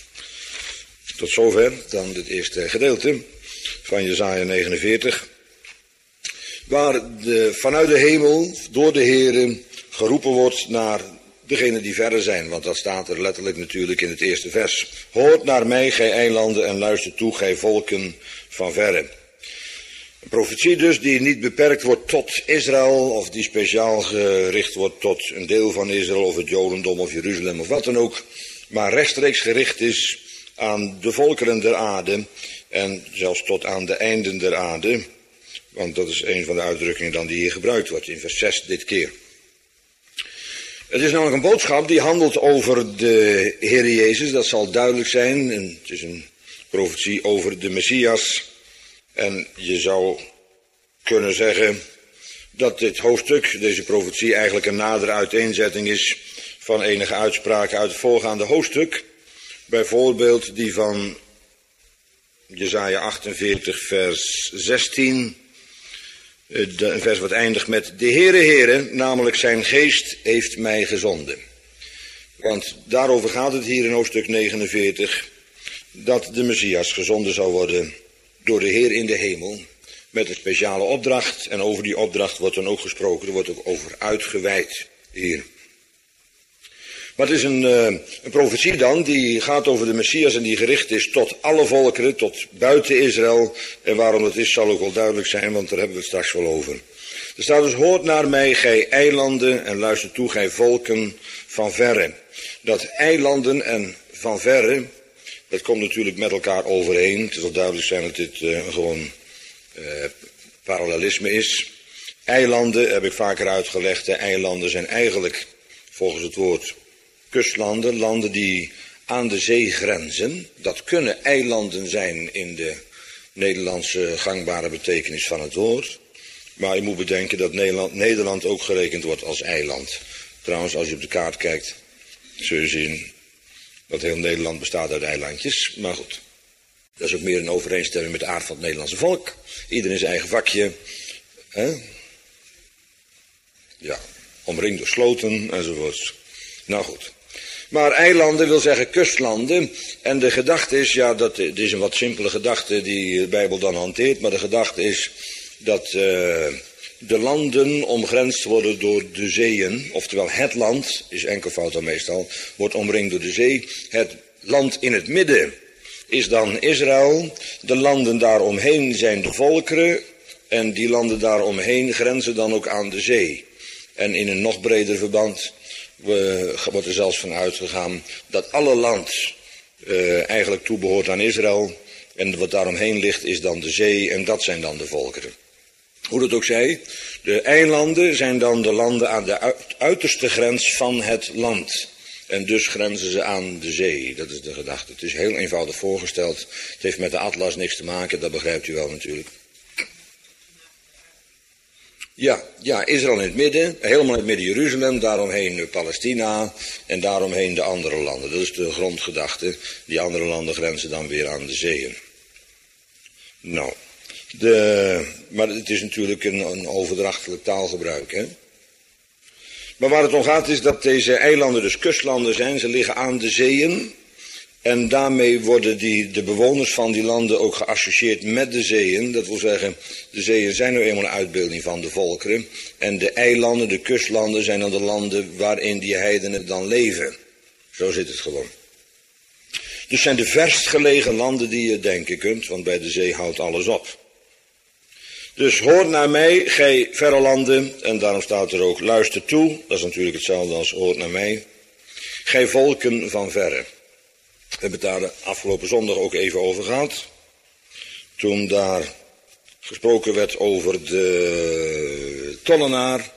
Tot zover dan dit eerste gedeelte van Jesaja 49. Waar vanuit de hemel door de Heere geroepen wordt naar degenen die verre zijn, want dat staat er letterlijk natuurlijk in het eerste vers. Hoort naar mij, gij eilanden, en luister toe, gij volken van verre. Een profetie dus die niet beperkt wordt tot Israël, of die speciaal gericht wordt tot een deel van Israël, of het Jodendom, of Jeruzalem, of wat dan ook, maar rechtstreeks gericht is aan de volkeren der aarde, en zelfs tot aan de einden der aarde, want dat is een van de uitdrukkingen dan die hier gebruikt wordt, in vers 6 dit keer. Het is namelijk een boodschap die handelt over de Heer Jezus, dat zal duidelijk zijn, en het is een profetie over de Messias. En je zou kunnen zeggen dat dit hoofdstuk, deze profetie, eigenlijk een nadere uiteenzetting is van enige uitspraken uit het voorgaande hoofdstuk. Bijvoorbeeld die van Jesaja 48 vers 16, een vers wat eindigt met de Heere, namelijk zijn geest heeft mij gezonden. Want daarover gaat het hier in hoofdstuk 49, dat de Messias gezonden zou worden door de Heer in de hemel, met een speciale opdracht. En over die opdracht wordt dan ook gesproken, er wordt ook over uitgeweid hier. Maar het is een profetie dan, die gaat over de Messias en die gericht is tot alle volkeren, tot buiten Israël. En waarom dat is, zal ook wel duidelijk zijn, want daar hebben we het straks wel over. Er staat dus, hoort naar mij, gij eilanden, en luister toe, gij volken van verre. Dat eilanden en van verre, dat komt natuurlijk met elkaar overeen. Het zal duidelijk zijn dat dit gewoon parallelisme is. Eilanden, heb ik vaker uitgelegd, de eilanden zijn eigenlijk, volgens het woord, kustlanden, landen die aan de zee grenzen. Dat kunnen eilanden zijn in de Nederlandse gangbare betekenis van het woord. Maar je moet bedenken dat Nederland ook gerekend wordt als eiland. Trouwens, als je op de kaart kijkt, zul je zien dat heel Nederland bestaat uit eilandjes. Maar goed, dat is ook meer in overeenstemming met de aard van het Nederlandse volk. Iedereen zijn eigen vakje. Ja, omringd door sloten enzovoorts. Nou goed. Maar eilanden wil zeggen kustlanden. En de gedachte is, ja, dat is een wat simpele gedachte die de Bijbel dan hanteert. Maar de gedachte is dat de landen omgrensd worden door de zeeën. Oftewel het land, is enkelvoud dan meestal, wordt omringd door de zee. Het land in het midden is dan Israël. De landen daaromheen zijn de volkeren. En die landen daaromheen grenzen dan ook aan de zee. En in een nog breder verband wordt er zelfs van uitgegaan dat alle land eigenlijk toebehoort aan Israël. En wat daaromheen ligt is dan de zee en dat zijn dan de volkeren. Hoe dat ook zij, de eilanden zijn dan de landen aan de uiterste grens van het land. En dus grenzen ze aan de zee. Dat is de gedachte. Het is heel eenvoudig voorgesteld. Het heeft met de atlas niks te maken, dat begrijpt u wel natuurlijk. Ja, Israël in het midden, helemaal in het midden Jeruzalem, daaromheen Palestina en daaromheen de andere landen. Dat is de grondgedachte. Die andere landen grenzen dan weer aan de zeeën. Nou, maar het is natuurlijk een overdrachtelijk taalgebruik, hè. Maar waar het om gaat is dat deze eilanden dus kustlanden zijn, ze liggen aan de zeeën. En daarmee worden de bewoners van die landen ook geassocieerd met de zeeën. Dat wil zeggen, de zeeën zijn nu eenmaal een uitbeelding van de volkeren. En de eilanden, de kustlanden, zijn dan de landen waarin die heidenen dan leven. Zo zit het gewoon. Dus zijn de verst gelegen landen die je denken kunt, want bij de zee houdt alles op. Dus hoor naar mij, gij verre landen, en daarom staat er ook luister toe. Dat is natuurlijk hetzelfde als hoor naar mij. Gij volken van verre. We hebben het daar de afgelopen zondag ook even over gehad. Toen daar gesproken werd over de tollenaar,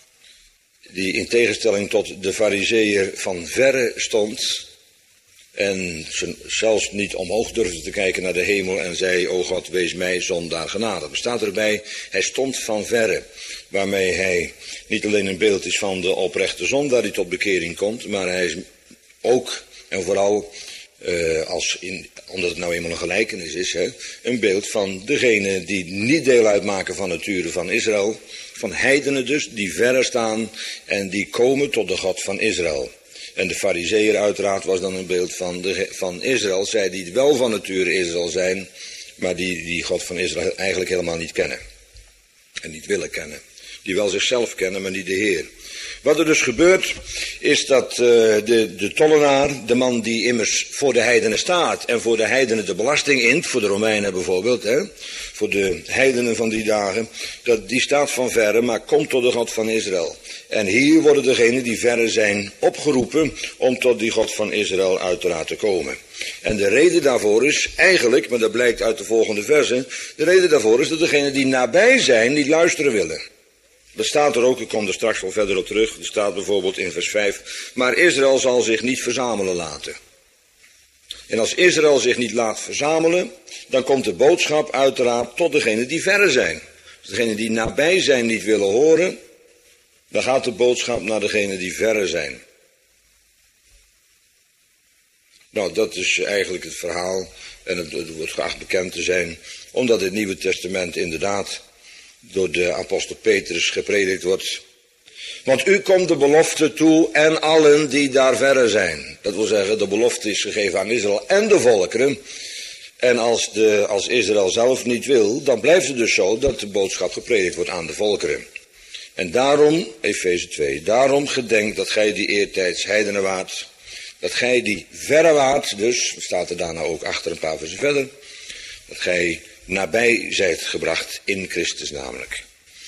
die in tegenstelling tot de farizeeër van verre stond en zelfs niet omhoog durfde te kijken naar de hemel en zei, o God, wees mij zondaar genadig. Er staat erbij, hij stond van verre, waarmee hij niet alleen een beeld is van de oprechte zondaar die tot bekering komt, maar hij is ook en vooral omdat het nou eenmaal een gelijkenis is, hè, een beeld van degene die niet deel uitmaken van het uren van Israël, van heidenen dus, die verre staan en die komen tot de God van Israël. En de farizeeër uiteraard was dan een beeld van Israël, zij die wel van het uren Israël zijn, maar die God van Israël eigenlijk helemaal niet kennen. En niet willen kennen. Die wel zichzelf kennen, maar niet de Heer. Wat er dus gebeurt, is dat de tollenaar, de man die immers voor de heidenen staat en voor de heidenen de belasting int, voor de Romeinen bijvoorbeeld, hè, voor de heidenen van die dagen, die staat van verre, maar komt tot de God van Israël. En hier worden degenen die verre zijn opgeroepen om tot die God van Israël uiteraard te komen. En de reden daarvoor is eigenlijk, maar dat blijkt uit de volgende versen, de reden daarvoor is dat degenen die nabij zijn niet luisteren willen. Dat staat er ook, ik kom er straks wel verder op terug. Er staat bijvoorbeeld in vers 5, maar Israël zal zich niet verzamelen laten. En als Israël zich niet laat verzamelen, dan komt de boodschap uiteraard tot degenen die verre zijn. Als degenen die nabij zijn niet willen horen, dan gaat de boodschap naar degenen die verre zijn. Nou, dat is eigenlijk het verhaal, en het wordt graag bekend te zijn, omdat het Nieuwe Testament inderdaad door de apostel Petrus gepredikt wordt. Want u komt de belofte toe en allen die daar verre zijn. Dat wil zeggen, de belofte is gegeven aan Israël en de volkeren. En als Israël zelf niet wil, dan blijft het dus zo dat de boodschap gepredikt wordt aan de volkeren. En daarom, Efeze 2, daarom gedenk dat gij die eertijds heidenen waart, dat gij die verre waart, dus, staat er daarna ook achter een paar versen verder, dat gij nabij zijt gebracht in Christus namelijk.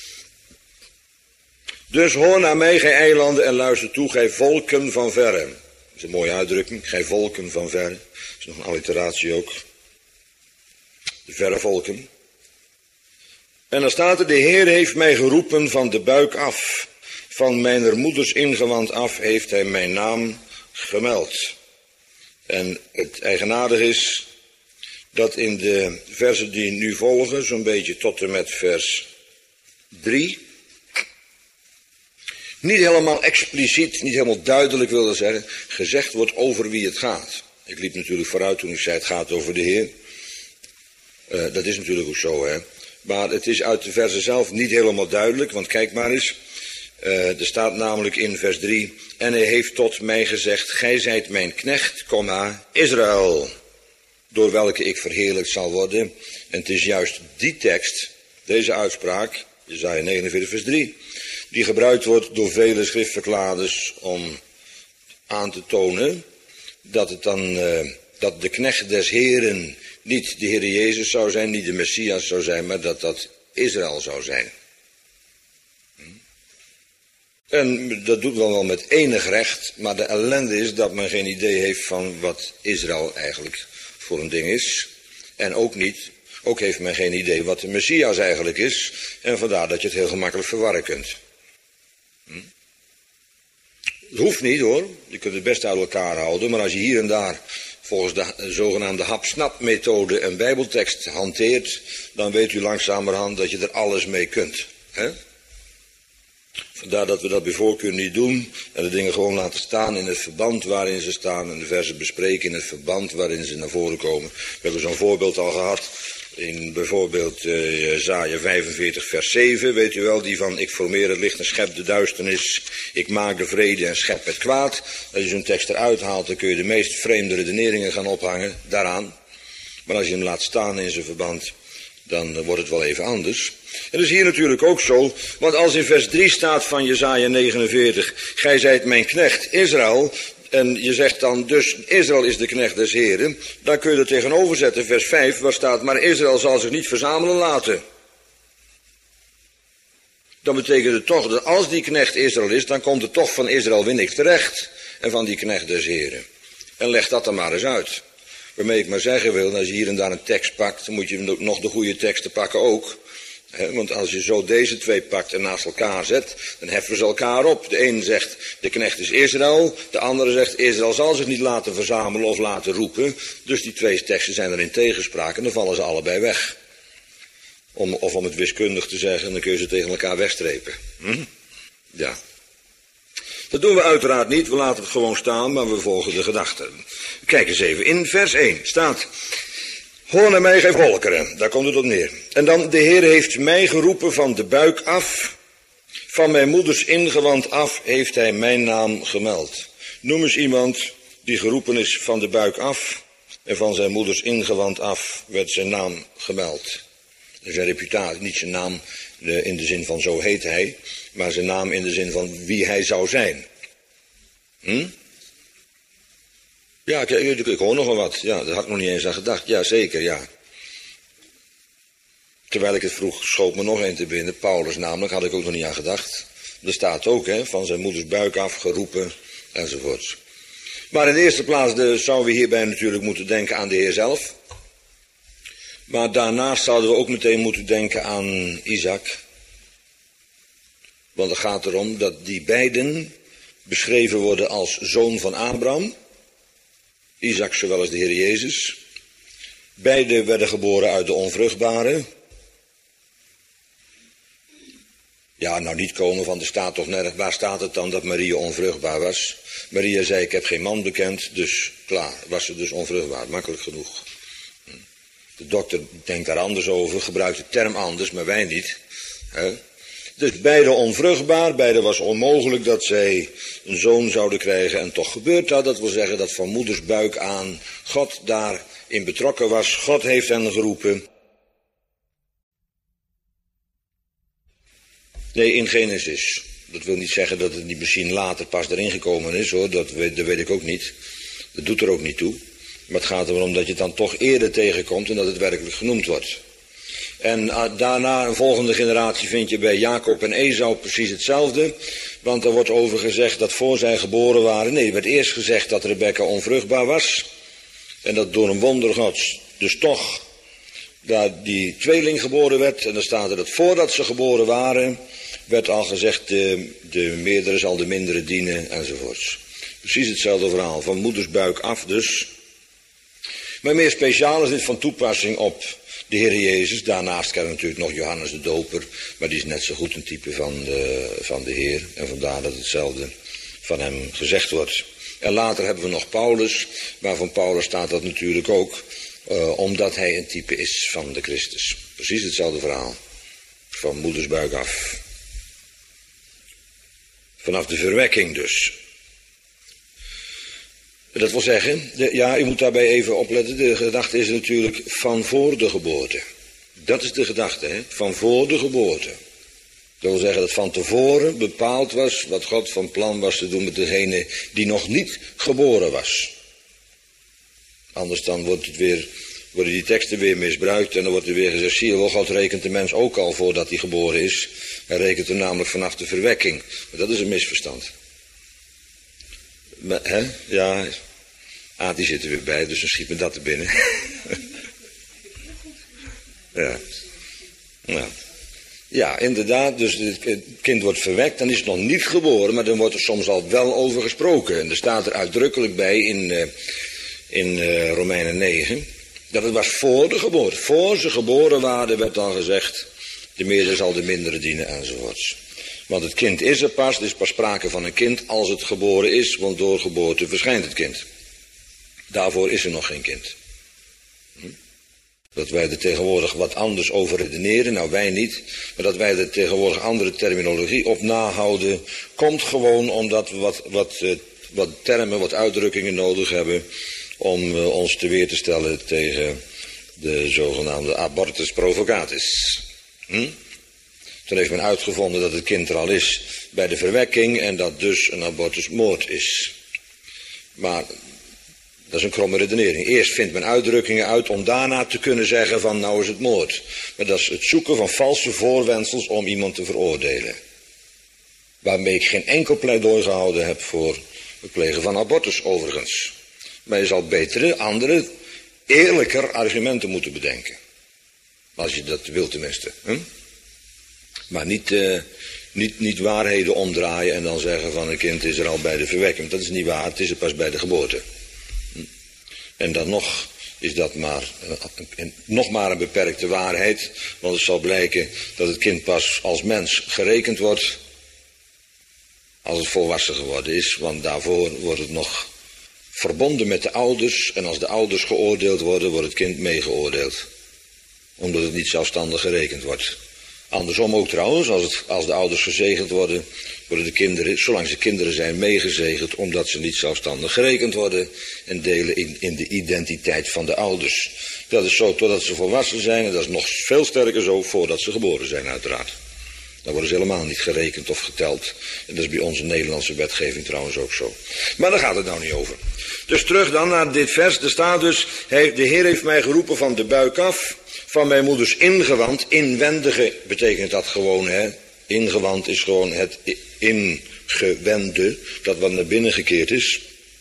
Dus hoor naar mij, gij eilanden, en luister toe, gij volken van verre. Dat is een mooie uitdrukking, gij volken van verre. Dat is nog een alliteratie ook. De verre volken. En dan staat er, de Heer heeft mij geroepen van de buik af. Van mijner moeders ingewand af heeft hij mijn naam gemeld. En het eigenaardige is dat in de versen die nu volgen, zo'n beetje tot en met vers 3, niet helemaal expliciet, niet helemaal duidelijk wilde zeggen, gezegd wordt over wie het gaat. Ik liep natuurlijk vooruit toen ik zei het gaat over de Heer. Dat is natuurlijk ook zo, hè. Maar het is uit de versen zelf niet helemaal duidelijk, want kijk maar eens. Er staat namelijk in vers 3, en hij heeft tot mij gezegd, gij zijt mijn knecht, Israël, door welke ik verheerlijkt zal worden. En het is juist die tekst, deze uitspraak, Jesaja 49 vers 3, die gebruikt wordt door vele schriftverklaarders om aan te tonen dat het dan, dat de knecht des Heren niet de Heer Jezus zou zijn, niet de Messias zou zijn, maar dat dat Israël zou zijn. En dat doet wel met enig recht, maar de ellende is dat men geen idee heeft van wat Israël eigenlijk voor een ding is. En ook heeft men geen idee wat de Messias eigenlijk is. En vandaar dat je het heel gemakkelijk verwarren kunt. Het hoeft niet hoor, je kunt het best uit elkaar houden, maar als je hier en daar volgens de zogenaamde hap-snap-methode een bijbeltekst hanteert, dan weet u langzamerhand dat je er alles mee kunt. Hè? Vandaar dat we dat bij voorkeur niet doen en de dingen gewoon laten staan in het verband waarin ze staan en de versen bespreken in het verband waarin ze naar voren komen. We hebben zo'n voorbeeld al gehad in bijvoorbeeld Jesaja 45 vers 7, weet u wel, die van ik formeer het licht en schep de duisternis, ik maak de vrede en schep het kwaad. Als je zo'n tekst eruit haalt, dan kun je de meest vreemde redeneringen gaan ophangen daaraan. Maar als je hem laat staan in zijn verband, dan wordt het wel even anders. En dat is hier natuurlijk ook zo, want als in vers 3 staat van Jesaja 49, gij zijt mijn knecht Israël, en je zegt dan dus Israël is de knecht des Heren, dan kun je er tegenover zetten, vers 5, waar staat, maar Israël zal zich niet verzamelen laten. Dan betekent het toch dat als die knecht Israël is, dan komt er toch van Israël weer niks terecht. En van die knecht des Heren. En leg dat dan maar eens uit. Waarmee ik maar zeggen wil, als je hier en daar een tekst pakt, dan moet je nog de goede teksten pakken ook. Want als je zo deze twee pakt en naast elkaar zet, dan heffen ze elkaar op. De een zegt, de knecht is Israël. De andere zegt, Israël zal zich niet laten verzamelen of laten roepen. Dus die twee teksten zijn er in tegenspraak en dan vallen ze allebei weg. Of om het wiskundig te zeggen, dan kun je ze tegen elkaar wegstrepen. Ja. Dat doen we uiteraard niet, we laten het gewoon staan, maar we volgen de gedachten. Kijk eens even, in vers 1 staat, hoor naar mij, gij volkeren, daar komt het op neer. En dan, de Heer heeft mij geroepen van de buik af, van mijn moeders ingewand af heeft hij mijn naam gemeld. Noem eens iemand die geroepen is van de buik af, en van zijn moeders ingewand af werd zijn naam gemeld. Zijn reputatie, niet zijn naam in de zin van zo heet hij, maar zijn naam in de zin van wie hij zou zijn. Ja, ik hoor nogal wat. Ja, daar had ik nog niet eens aan gedacht. Ja, zeker, ja. Terwijl ik het vroeg, schoot me nog één te binnen. Paulus namelijk, had ik ook nog niet aan gedacht. Er staat ook, hè, van zijn moeders buik af, geroepen, enzovoorts. Maar in de eerste plaats zouden we hierbij natuurlijk moeten denken aan de Heer zelf. Maar daarnaast zouden we ook meteen moeten denken aan Isaac. Want het gaat erom dat die beiden beschreven worden als zoon van Abraham. Isaac zowel als de Heer Jezus. Beiden werden geboren uit de onvruchtbare. Ja, nou niet komen van, er staat toch nergens, waar staat het dan dat Maria onvruchtbaar was? Maria zei, ik heb geen man bekend, dus klaar, was ze dus onvruchtbaar, makkelijk genoeg. De dokter denkt daar anders over, gebruikt de term anders, maar wij niet. Dus beide onvruchtbaar, beide was onmogelijk dat zij een zoon zouden krijgen en toch gebeurt dat. Dat wil zeggen dat van moeders buik aan God daarin betrokken was. God heeft hen geroepen. Nee, in Genesis. Dat wil niet zeggen dat het niet misschien later pas erin gekomen is hoor, dat weet ik ook niet. Dat doet er ook niet toe. Maar het gaat erom dat je het dan toch eerder tegenkomt en dat het werkelijk genoemd wordt. En daarna een volgende generatie vind je bij Jacob en Esau precies hetzelfde. Want er wordt over gezegd dat voor zij geboren waren. Nee, er werd eerst gezegd dat Rebekka onvruchtbaar was. En dat door een wonder Gods dus toch daar die tweeling geboren werd. En dan staat er dat voordat ze geboren waren, werd al gezegd de meerdere zal de mindere dienen enzovoorts. Precies hetzelfde verhaal, van moedersbuik af dus. Maar meer speciaal is dit van toepassing op de Heer Jezus. Daarnaast kennen we natuurlijk nog Johannes de Doper, maar die is net zo goed een type van de Heer. En vandaar dat hetzelfde van hem gezegd wordt. En later hebben we nog Paulus, maar van Paulus staat dat natuurlijk ook, omdat hij een type is van de Christus. Precies hetzelfde verhaal, van moedersbuik af. Vanaf de verwekking dus. Dat wil zeggen, ja, u moet daarbij even opletten, de gedachte is natuurlijk van voor de geboorte. Dat is de gedachte, hè? Van voor de geboorte. Dat wil zeggen dat van tevoren bepaald was wat God van plan was te doen met degene die nog niet geboren was. Anders dan worden die teksten weer misbruikt en dan wordt er weer gezegd, zie je wel, God rekent de mens ook al voordat hij geboren is. Hij rekent hem namelijk vanaf de verwekking. Maar dat is een misverstand. Hè? Ja, die zit er weer bij, dus dan schiet me dat er binnen. Ja. Nou. Ja, inderdaad, dus het kind wordt verwekt, dan is het nog niet geboren, maar dan wordt er soms al wel over gesproken. En er staat er uitdrukkelijk bij in Romeinen 9, dat het was voor de geboorte. Voor ze geboren waren werd dan gezegd, de meerdere zal de mindere dienen enzovoorts. Want het kind is er pas, er is pas sprake van een kind als het geboren is, want door geboorte verschijnt het kind. Daarvoor is er nog geen kind. Dat wij er tegenwoordig wat anders over redeneren, nou wij niet, maar dat wij er tegenwoordig andere terminologie op nahouden, komt gewoon omdat we wat termen, wat uitdrukkingen nodig hebben om ons te weer te stellen tegen de zogenaamde abortus provocatis. Toen heeft men uitgevonden dat het kind er al is bij de verwekking en dat dus een abortus moord is. Maar dat is een kromme redenering. Eerst vindt men uitdrukkingen uit om daarna te kunnen zeggen van nou is het moord. Maar dat is het zoeken van valse voorwendsels om iemand te veroordelen. Waarmee ik geen enkel pleidooi gehouden heb voor het plegen van abortus overigens. Maar je zal betere, andere, eerlijker argumenten moeten bedenken. Als je dat wilt tenminste. Maar niet waarheden omdraaien en dan zeggen van een kind is er al bij de verwekking. Dat is niet waar, het is er pas bij de geboorte. En dan nog is dat nog maar een beperkte waarheid. Want het zal blijken dat het kind pas als mens gerekend wordt als het volwassen geworden is. Want daarvoor wordt het nog verbonden met de ouders. En als de ouders geoordeeld worden, wordt het kind meegeoordeeld. Omdat het niet zelfstandig gerekend wordt. Andersom ook trouwens, als de ouders gezegend worden, worden de kinderen, zolang ze kinderen zijn, meegezegend, omdat ze niet zelfstandig gerekend worden en delen in de identiteit van de ouders. Dat is zo totdat ze volwassen zijn en dat is nog veel sterker zo voordat ze geboren zijn uiteraard. Dan worden ze helemaal niet gerekend of geteld. En dat is bij onze Nederlandse wetgeving trouwens ook zo. Maar daar gaat het nou niet over. Dus terug dan naar dit vers. Er staat dus, de Heer heeft mij geroepen van de buik af, van mijn moeders ingewand. Inwendige betekent dat gewoon, hè. Ingewand is gewoon het ingewende, dat wat naar binnen gekeerd is.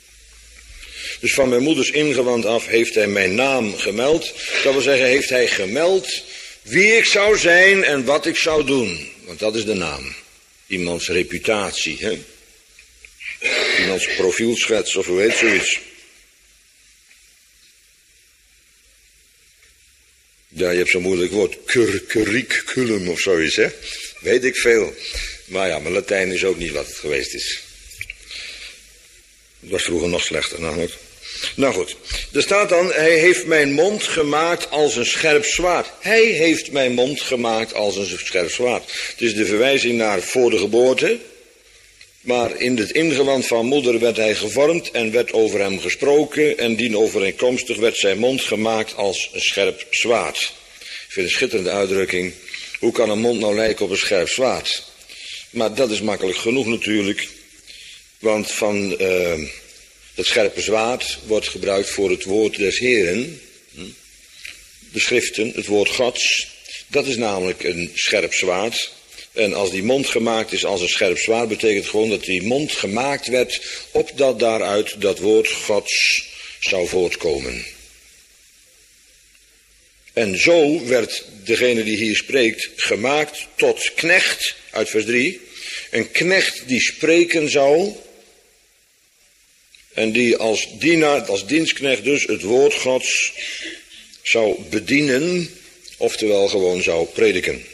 Dus van mijn moeders ingewand af heeft hij mijn naam gemeld. Dat wil zeggen, heeft hij gemeld wie ik zou zijn en wat ik zou doen. Want dat is de naam. Iemands reputatie, hè. Iemands profielschets of hoe heet zoiets. Ja, je hebt zo'n moeilijk woord. Curriculum of zoiets, hè. Weet ik veel. Maar ja, mijn Latijn is ook niet wat het geweest is. Het was vroeger nog slechter namelijk. Nou goed, er staat dan, hij heeft mijn mond gemaakt als een scherp zwaard. Hij heeft mijn mond gemaakt als een scherp zwaard. Het is de verwijzing naar voor de geboorte. Maar in het ingewand van moeder werd hij gevormd en werd over hem gesproken. En dienovereenkomstig werd zijn mond gemaakt als een scherp zwaard. Ik vind een schitterende uitdrukking. Hoe kan een mond nou lijken op een scherp zwaard? Maar dat is makkelijk genoeg natuurlijk. Want van dat scherpe zwaard wordt gebruikt voor het woord des Heeren. De schriften, het woord Gods. Dat is namelijk een scherp zwaard. En als die mond gemaakt is als een scherp zwaard, betekent gewoon dat die mond gemaakt werd, opdat daaruit dat woord Gods zou voortkomen. En zo werd degene die hier spreekt gemaakt tot knecht, uit vers 3. Een knecht die spreken zou en die als dienaar, als dienstknecht dus het woord Gods zou bedienen, oftewel gewoon zou prediken.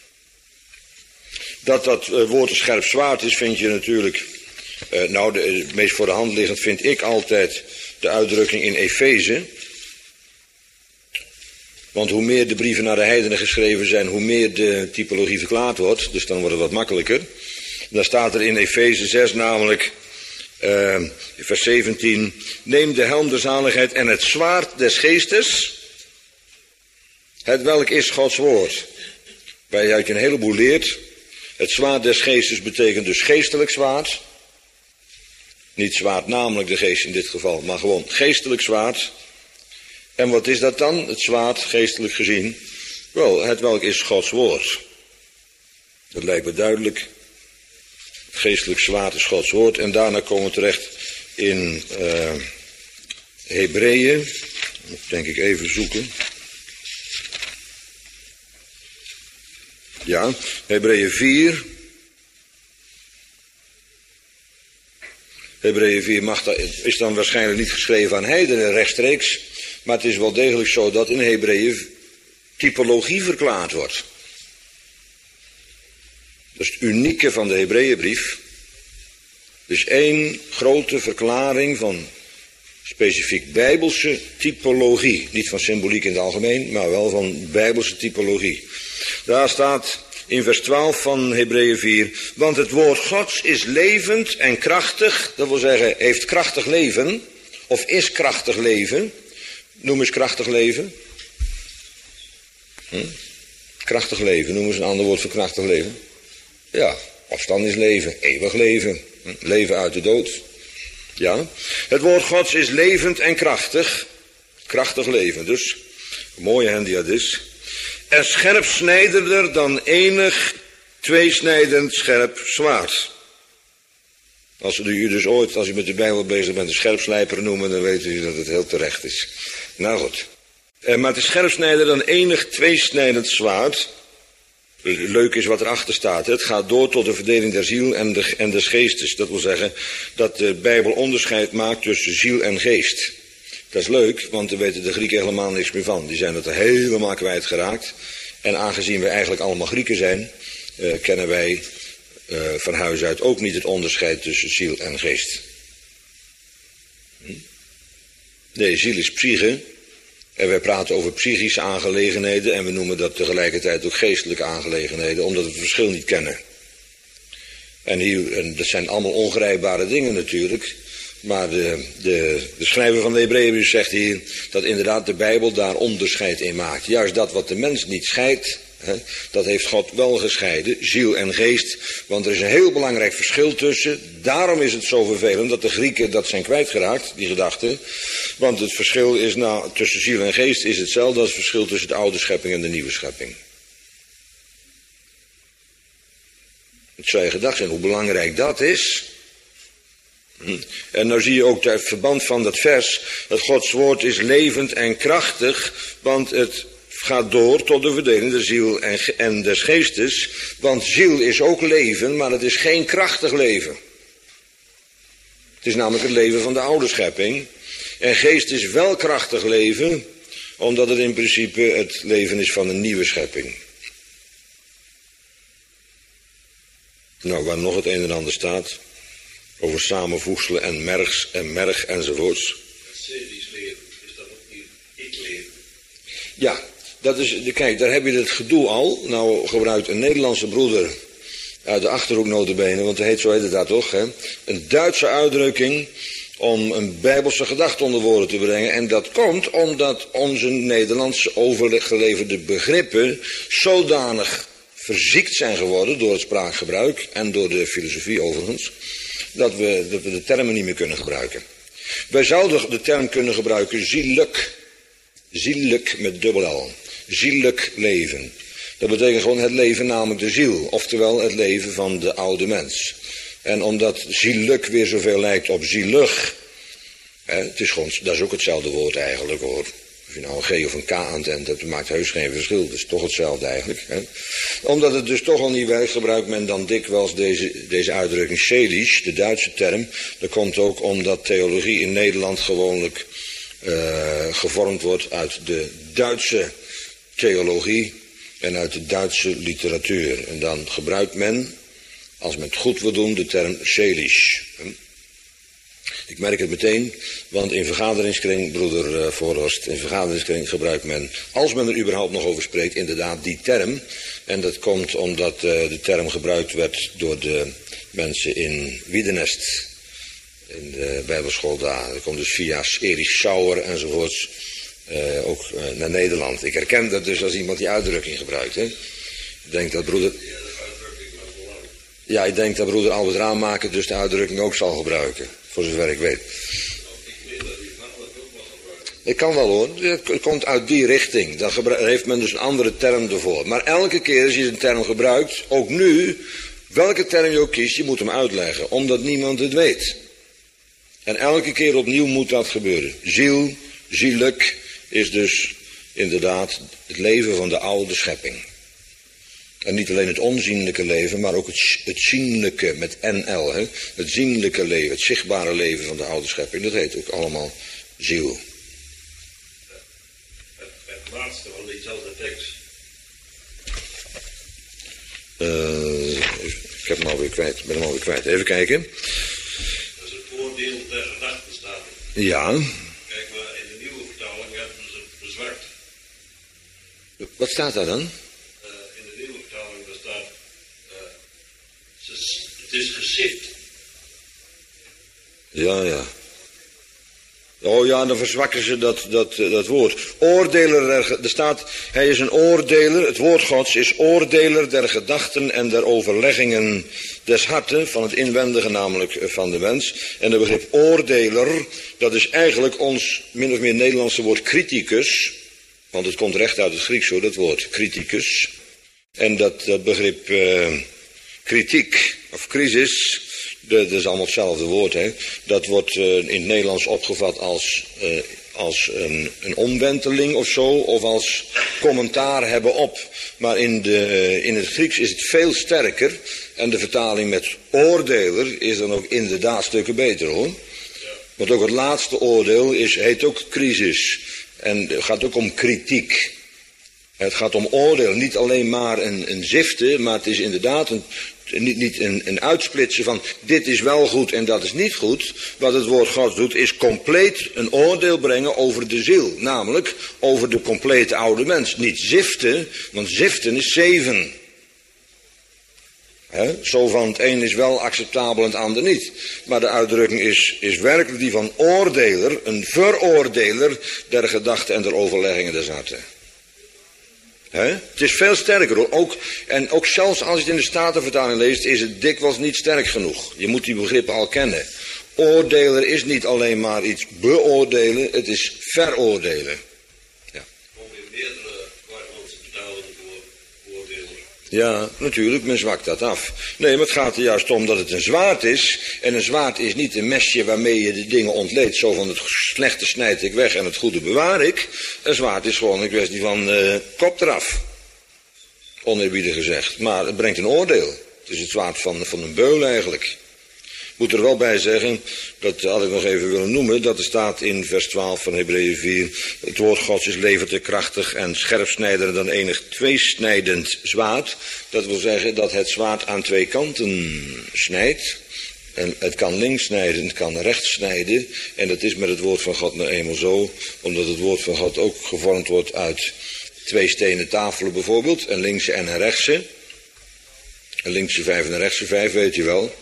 Dat woord een scherp zwaard is, vind je natuurlijk, het meest voor de hand liggend vind ik altijd de uitdrukking in Efeze. Want hoe meer de brieven naar de heidenen geschreven zijn, hoe meer de typologie verklaard wordt. Dus dan wordt het wat makkelijker. Dan staat er in Efeze 6 namelijk, vers 17, neem de helm der zaligheid en het zwaard des geestes, het welk is Gods woord. Waar je uit een heleboel leert. Het zwaard des geestes betekent dus geestelijk zwaard. Niet zwaard namelijk de geest in dit geval, maar gewoon geestelijk zwaard. En wat is dat dan, het zwaard, geestelijk gezien? Wel, het welk is Gods woord. Dat lijkt me duidelijk. Het geestelijk zwaard is Gods woord. En daarna komen we terecht in Hebreeën. Moet denk ik even zoeken. Ja, Hebreeën 4. Hebreeën 4 is dan waarschijnlijk niet geschreven aan heidenen rechtstreeks, maar het is wel degelijk zo dat in Hebreeën typologie verklaard wordt. Dat is het unieke van de Hebreeënbrief. Dus één grote verklaring van specifiek bijbelse typologie. Niet van symboliek in het algemeen, maar wel van bijbelse typologie. Daar staat in vers 12 van Hebreeën 4. Want het woord Gods is levend en krachtig. Dat wil zeggen, heeft krachtig leven. Of is krachtig leven. Noem eens krachtig leven. Krachtig leven, noem eens een ander woord voor krachtig leven. Ja, opstand is leven, eeuwig leven. Leven uit de dood. Ja, het woord Gods is levend en krachtig. Krachtig leven, dus. Mooie hendiadis. En scherpsnijderder dan enig tweesnijdend scherp zwaard. Als u dus ooit, als u met de Bijbel bezig bent, een scherpslijper noemen, dan weet u dat het heel terecht is. Nou goed. Maar het is scherpsnijder dan enig tweesnijdend zwaard. Leuk is wat erachter staat. Het gaat door tot de verdeling der ziel en des geestes. Dat wil zeggen dat de Bijbel onderscheid maakt tussen ziel en geest. Dat is leuk, want daar weten de Grieken helemaal niks meer van. Die zijn het er helemaal kwijtgeraakt. En aangezien we eigenlijk allemaal Grieken zijn, kennen wij van huis uit ook niet het onderscheid tussen ziel en geest. Nee, ziel is psyche. En wij praten over psychische aangelegenheden en we noemen dat tegelijkertijd ook geestelijke aangelegenheden, omdat we het verschil niet kennen. En dat zijn allemaal ongrijpbare dingen natuurlijk. Maar de schrijver van de Hebreeënbrief zegt hier dat inderdaad de Bijbel daar onderscheid in maakt. Juist dat wat de mens niet scheidt, dat heeft God wel gescheiden, ziel en geest. Want er is een heel belangrijk verschil tussen. Daarom is het zo vervelend dat de Grieken dat zijn kwijtgeraakt, die gedachten. Want het verschil is tussen ziel en geest is hetzelfde als het verschil tussen de oude schepping en de nieuwe schepping. Het zou je gedacht zijn hoe belangrijk dat is. En nou zie je ook het verband van dat vers, dat Gods woord is levend en krachtig, want het gaat door tot de verdeling der ziel en des geestes. Want ziel is ook leven, maar het is geen krachtig leven. Het is namelijk het leven van de oude schepping. En geest is wel krachtig leven, omdat het in principe het leven is van een nieuwe schepping. Nou, waar nog het een en ander staat, over samenvoegselen en merg enzovoorts. Seelisch leven, is dat ook niet ik-leven? Ja, dat is, kijk, daar heb je het gedoe al. Nou gebruikt een Nederlandse broeder uit de Achterhoek nota bene, want zo heet het daar toch, hè? Een Duitse uitdrukking om een bijbelse gedachte onder woorden te brengen. En dat komt omdat onze Nederlandse overgeleverde begrippen zodanig verziekt zijn geworden door het spraakgebruik en door de filosofie overigens, dat we de termen niet meer kunnen gebruiken. Wij zouden de term kunnen gebruiken ziellijk met dubbel L, ziellijk leven. Dat betekent gewoon het leven, namelijk de ziel, oftewel het leven van de oude mens. En omdat ziellijk weer zoveel lijkt op zielig, het is gewoon, dat is ook hetzelfde woord eigenlijk hoor. Of je nou een G of een K aan het eind hebt, dat maakt heus geen verschil. Dat is toch hetzelfde eigenlijk. Omdat het dus toch al niet werkt, gebruikt men dan dikwijls deze uitdrukking seelisch, de Duitse term. Dat komt ook omdat theologie in Nederland gewoonlijk gevormd wordt uit de Duitse theologie en uit de Duitse literatuur. En dan gebruikt men, als men het goed wil doen, de term seelisch. Ik merk het meteen, want in vergaderingskring, broeder Voorhorst, in vergaderingskring gebruikt men, als men er überhaupt nog over spreekt, inderdaad die term. En dat komt omdat de term gebruikt werd door de mensen in Wiedenest, in de bijbelschool daar. Dat komt dus via Erich Sauer enzovoorts ook naar Nederland. Ik herken dat dus als iemand die uitdrukking gebruikt. Hè. Ik denk dat broeder... Ja, ik denk dat broeder Albert Raamaker dus de uitdrukking ook zal gebruiken. Voor zover ik weet. Ik kan wel hoor, het komt uit die richting. Daar heeft men dus een andere term ervoor. Maar elke keer als je een term gebruikt, ook nu, welke term je ook kiest, je moet hem uitleggen. Omdat niemand het weet. En elke keer opnieuw moet dat gebeuren. Ziellijk is dus inderdaad het leven van de oude schepping. En niet alleen het onzienlijke leven, maar ook het zienlijke met NL. Hè? Het zienlijke leven, het zichtbare leven van de oude schepping. Dat heet ook allemaal ziel. Het laatste van diezelfde tekst. Ik heb hem alweer kwijt. Ik ben hem alweer kwijt. Even kijken. Dat is het oordeel der gedachten staat. Ja. Kijk maar, in de nieuwe vertaling hebben ze het bezwart. Wat staat daar dan? In de nieuwe vertaling daar staat, het is gesift. Ja. Oh ja, dan verzwakken ze dat woord. Oordeler, er staat, hij is een oordeler, het woord Gods is oordeler der gedachten en der overleggingen des harten, van het inwendige namelijk van de mens. En het begrip oordeler, dat is eigenlijk ons min of meer Nederlandse woord criticus, want het komt recht uit het Grieks hoor, dat woord criticus. En dat begrip kritiek of crisis, dat is allemaal hetzelfde woord, hè. Dat wordt in het Nederlands opgevat als een omwenteling of zo, of als commentaar hebben op. Maar in het Grieks is het veel sterker. En de vertaling met oordeler is dan ook inderdaad stukken beter, hoor. Want ook het laatste oordeel heet ook crisis. En het gaat ook om kritiek. Het gaat om oordeel, niet alleen maar een ziften, maar het is inderdaad niet een uitsplitsen van dit is wel goed en dat is niet goed. Wat het woord Gods doet is compleet een oordeel brengen over de ziel. Namelijk over de complete oude mens. Niet ziften, want ziften is zeven. Zo van het een is wel acceptabel en het ander niet. Maar de uitdrukking is werkelijk die van oordeler, een veroordeler der gedachten en der overleggingen des harten. Het is veel sterker hoor. Ook zelfs als je het in de Statenvertaling leest, is het dikwijls niet sterk genoeg. Je moet die begrippen al kennen. Oordeler is niet alleen maar iets beoordelen, het is veroordelen. Ja. Er komen in meerdere buitenlandse vertalingen voor oordeler. Ja, natuurlijk, men zwakt dat af. Nee, maar het gaat er juist om dat het een zwaard is. En een zwaard is niet een mesje waarmee je de dingen ontleedt. Zo van het slechte snijd ik weg en het goede bewaar ik. Een zwaard is gewoon een kwestie van kop eraf. Oneerbiedig gezegd. Maar het brengt een oordeel. Het is het zwaard van een beul eigenlijk. Ik moet er wel bij zeggen, dat had ik nog even willen noemen, dat er staat in vers 12 van Hebreeën 4, het woord Gods is levend en krachtig en scherpsnijder dan enig tweesnijdend zwaard. Dat wil zeggen dat het zwaard aan twee kanten snijdt. En het kan links snijden, het kan rechts snijden. En dat is met het woord van God nou eenmaal zo, omdat het woord van God ook gevormd wordt uit twee stenen tafelen bijvoorbeeld, een linkse en een rechtse. Een linkse 5 en een rechtse 5, weet je wel.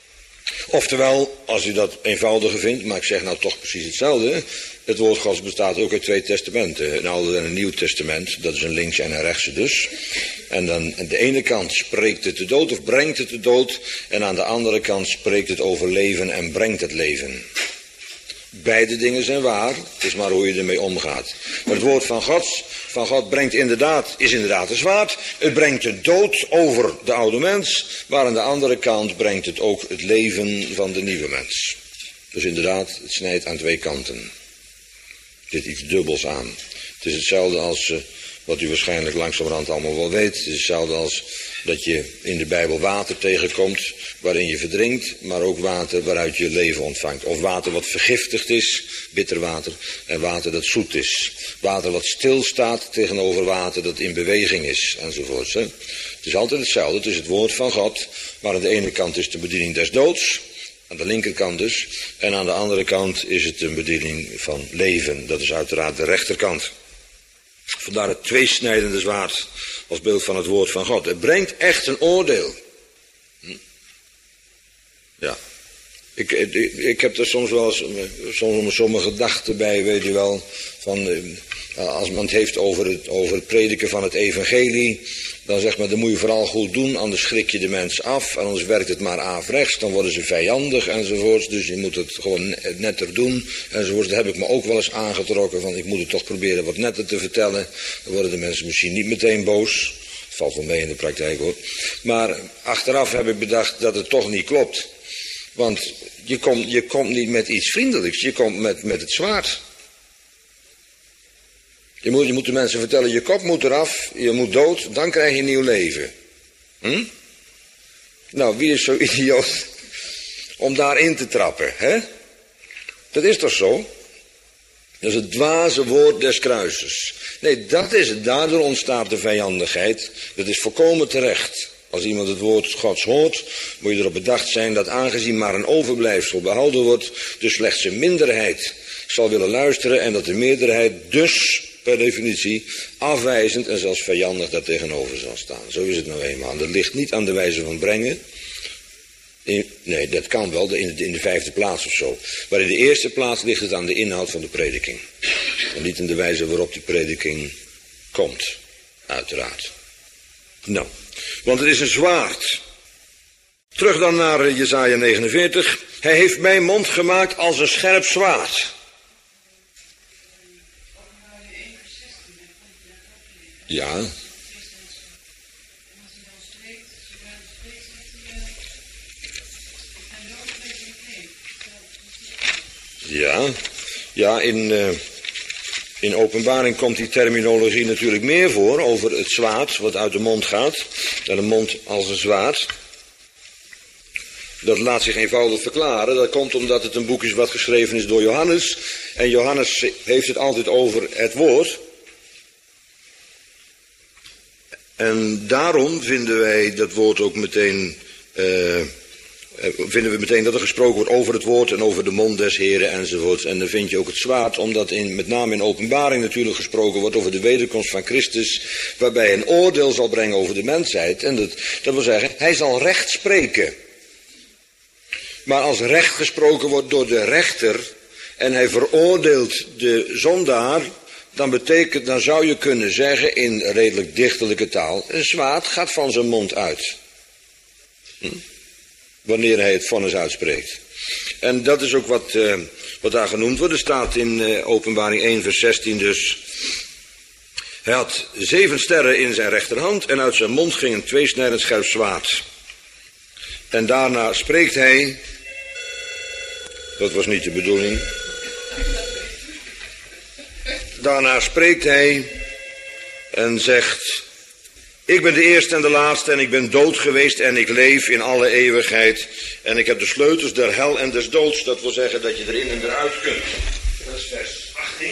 Oftewel, als u dat eenvoudiger vindt, maar ik zeg nou toch precies hetzelfde. Het woord Gods bestaat ook uit twee testamenten. Een oude en een nieuw testament. Dat is een linkse en een rechtse dus. En dan aan de ene kant spreekt het de dood of brengt het de dood. En aan de andere kant spreekt het over leven en brengt het leven. Beide dingen zijn waar. Het is maar hoe je ermee omgaat. Maar het woord van God is inderdaad een zwaard. Het brengt de dood over de oude mens. Maar aan de andere kant brengt het ook het leven van de nieuwe mens. Dus inderdaad, het snijdt aan twee kanten. Er zit iets dubbels aan. Het is hetzelfde als wat u waarschijnlijk langzamerhand allemaal wel weet. Het is hetzelfde als dat je in de Bijbel water tegenkomt waarin je verdrinkt, maar ook water waaruit je leven ontvangt. Of water wat vergiftigd is, bitter water, en water dat zoet is. Water wat stilstaat tegenover water dat in beweging is, enzovoorts. Hè. Het is altijd hetzelfde, het is het woord van God, maar aan de ene kant is de bediening des doods, aan de linkerkant dus, en aan de andere kant is het een bediening van leven. Dat is uiteraard de rechterkant. Vandaar het tweesnijdende zwaard als beeld van het woord van God. Het brengt echt een oordeel. Ja. Ik heb er soms wel eens sommige gedachten bij, weet je wel. Van, als men het heeft over het prediken van het evangelie. Dan zegt men, dat moet je vooral goed doen, anders schrik je de mens af. En anders werkt het maar averechts, dan worden ze vijandig enzovoorts. Dus je moet het gewoon netter doen enzovoorts. Daar heb ik me ook wel eens aangetrokken van, ik moet het toch proberen wat netter te vertellen. Dan worden de mensen misschien niet meteen boos. Het valt wel mee in de praktijk hoor. Maar achteraf heb ik bedacht dat het toch niet klopt. Want je komt niet met iets vriendelijks, je komt met het zwaard. Je moet de mensen vertellen, je kop moet eraf, je moet dood, dan krijg je nieuw leven. Nou, wie is zo idioot om daarin te trappen, hè? Dat is toch zo? Dat is het dwaze woord des kruises. Nee, dat is het. Daardoor ontstaat de vijandigheid. Dat is volkomen terecht. Als iemand het woord Gods hoort, moet je erop bedacht zijn dat aangezien maar een overblijfsel behouden wordt, dus slechts een minderheid zal willen luisteren en dat de meerderheid dus per definitie afwijzend en zelfs vijandig daar tegenover zal staan. Zo is het nou eenmaal. Dat ligt niet aan de wijze van brengen. Nee, dat kan wel in de vijfde plaats of zo. Maar in de eerste plaats ligt het aan de inhoud van de prediking. En niet aan de wijze waarop die prediking komt. Uiteraard. Nou, want het is een zwaard. Terug dan naar Jesaja 49. Hij heeft mijn mond gemaakt als een scherp zwaard. Ja. Ja, in Openbaring komt die terminologie natuurlijk meer voor over het zwaard wat uit de mond gaat. En de mond als een zwaard. Dat laat zich eenvoudig verklaren. Dat komt omdat het een boek is wat geschreven is door Johannes. En Johannes heeft het altijd over het woord. En daarom vinden wij dat woord ook meteen... vinden we meteen dat er gesproken wordt over het woord en over de mond des Heren enzovoorts. En dan vind je ook het zwaard, omdat met name in Openbaring natuurlijk gesproken wordt over de wederkomst van Christus, waarbij hij een oordeel zal brengen over de mensheid. En dat wil zeggen, hij zal recht spreken. Maar als recht gesproken wordt door de rechter en hij veroordeelt de zondaar, dan zou je kunnen zeggen in redelijk dichterlijke taal, een zwaard gaat van zijn mond uit. Wanneer hij het vonnis uitspreekt. En dat is ook wat daar genoemd wordt. Er staat in Openbaring 1 vers 16 dus. Hij had 7 sterren in zijn rechterhand en uit zijn mond ging een tweesnijdend scherp zwaard. En daarna spreekt hij. Dat was niet de bedoeling. Daarna spreekt hij en zegt: ik ben de eerste en de laatste en ik ben dood geweest en ik leef in alle eeuwigheid. En ik heb de sleutels der hel en des doods. Dat wil zeggen dat je erin en eruit kunt. Dat is vers 18.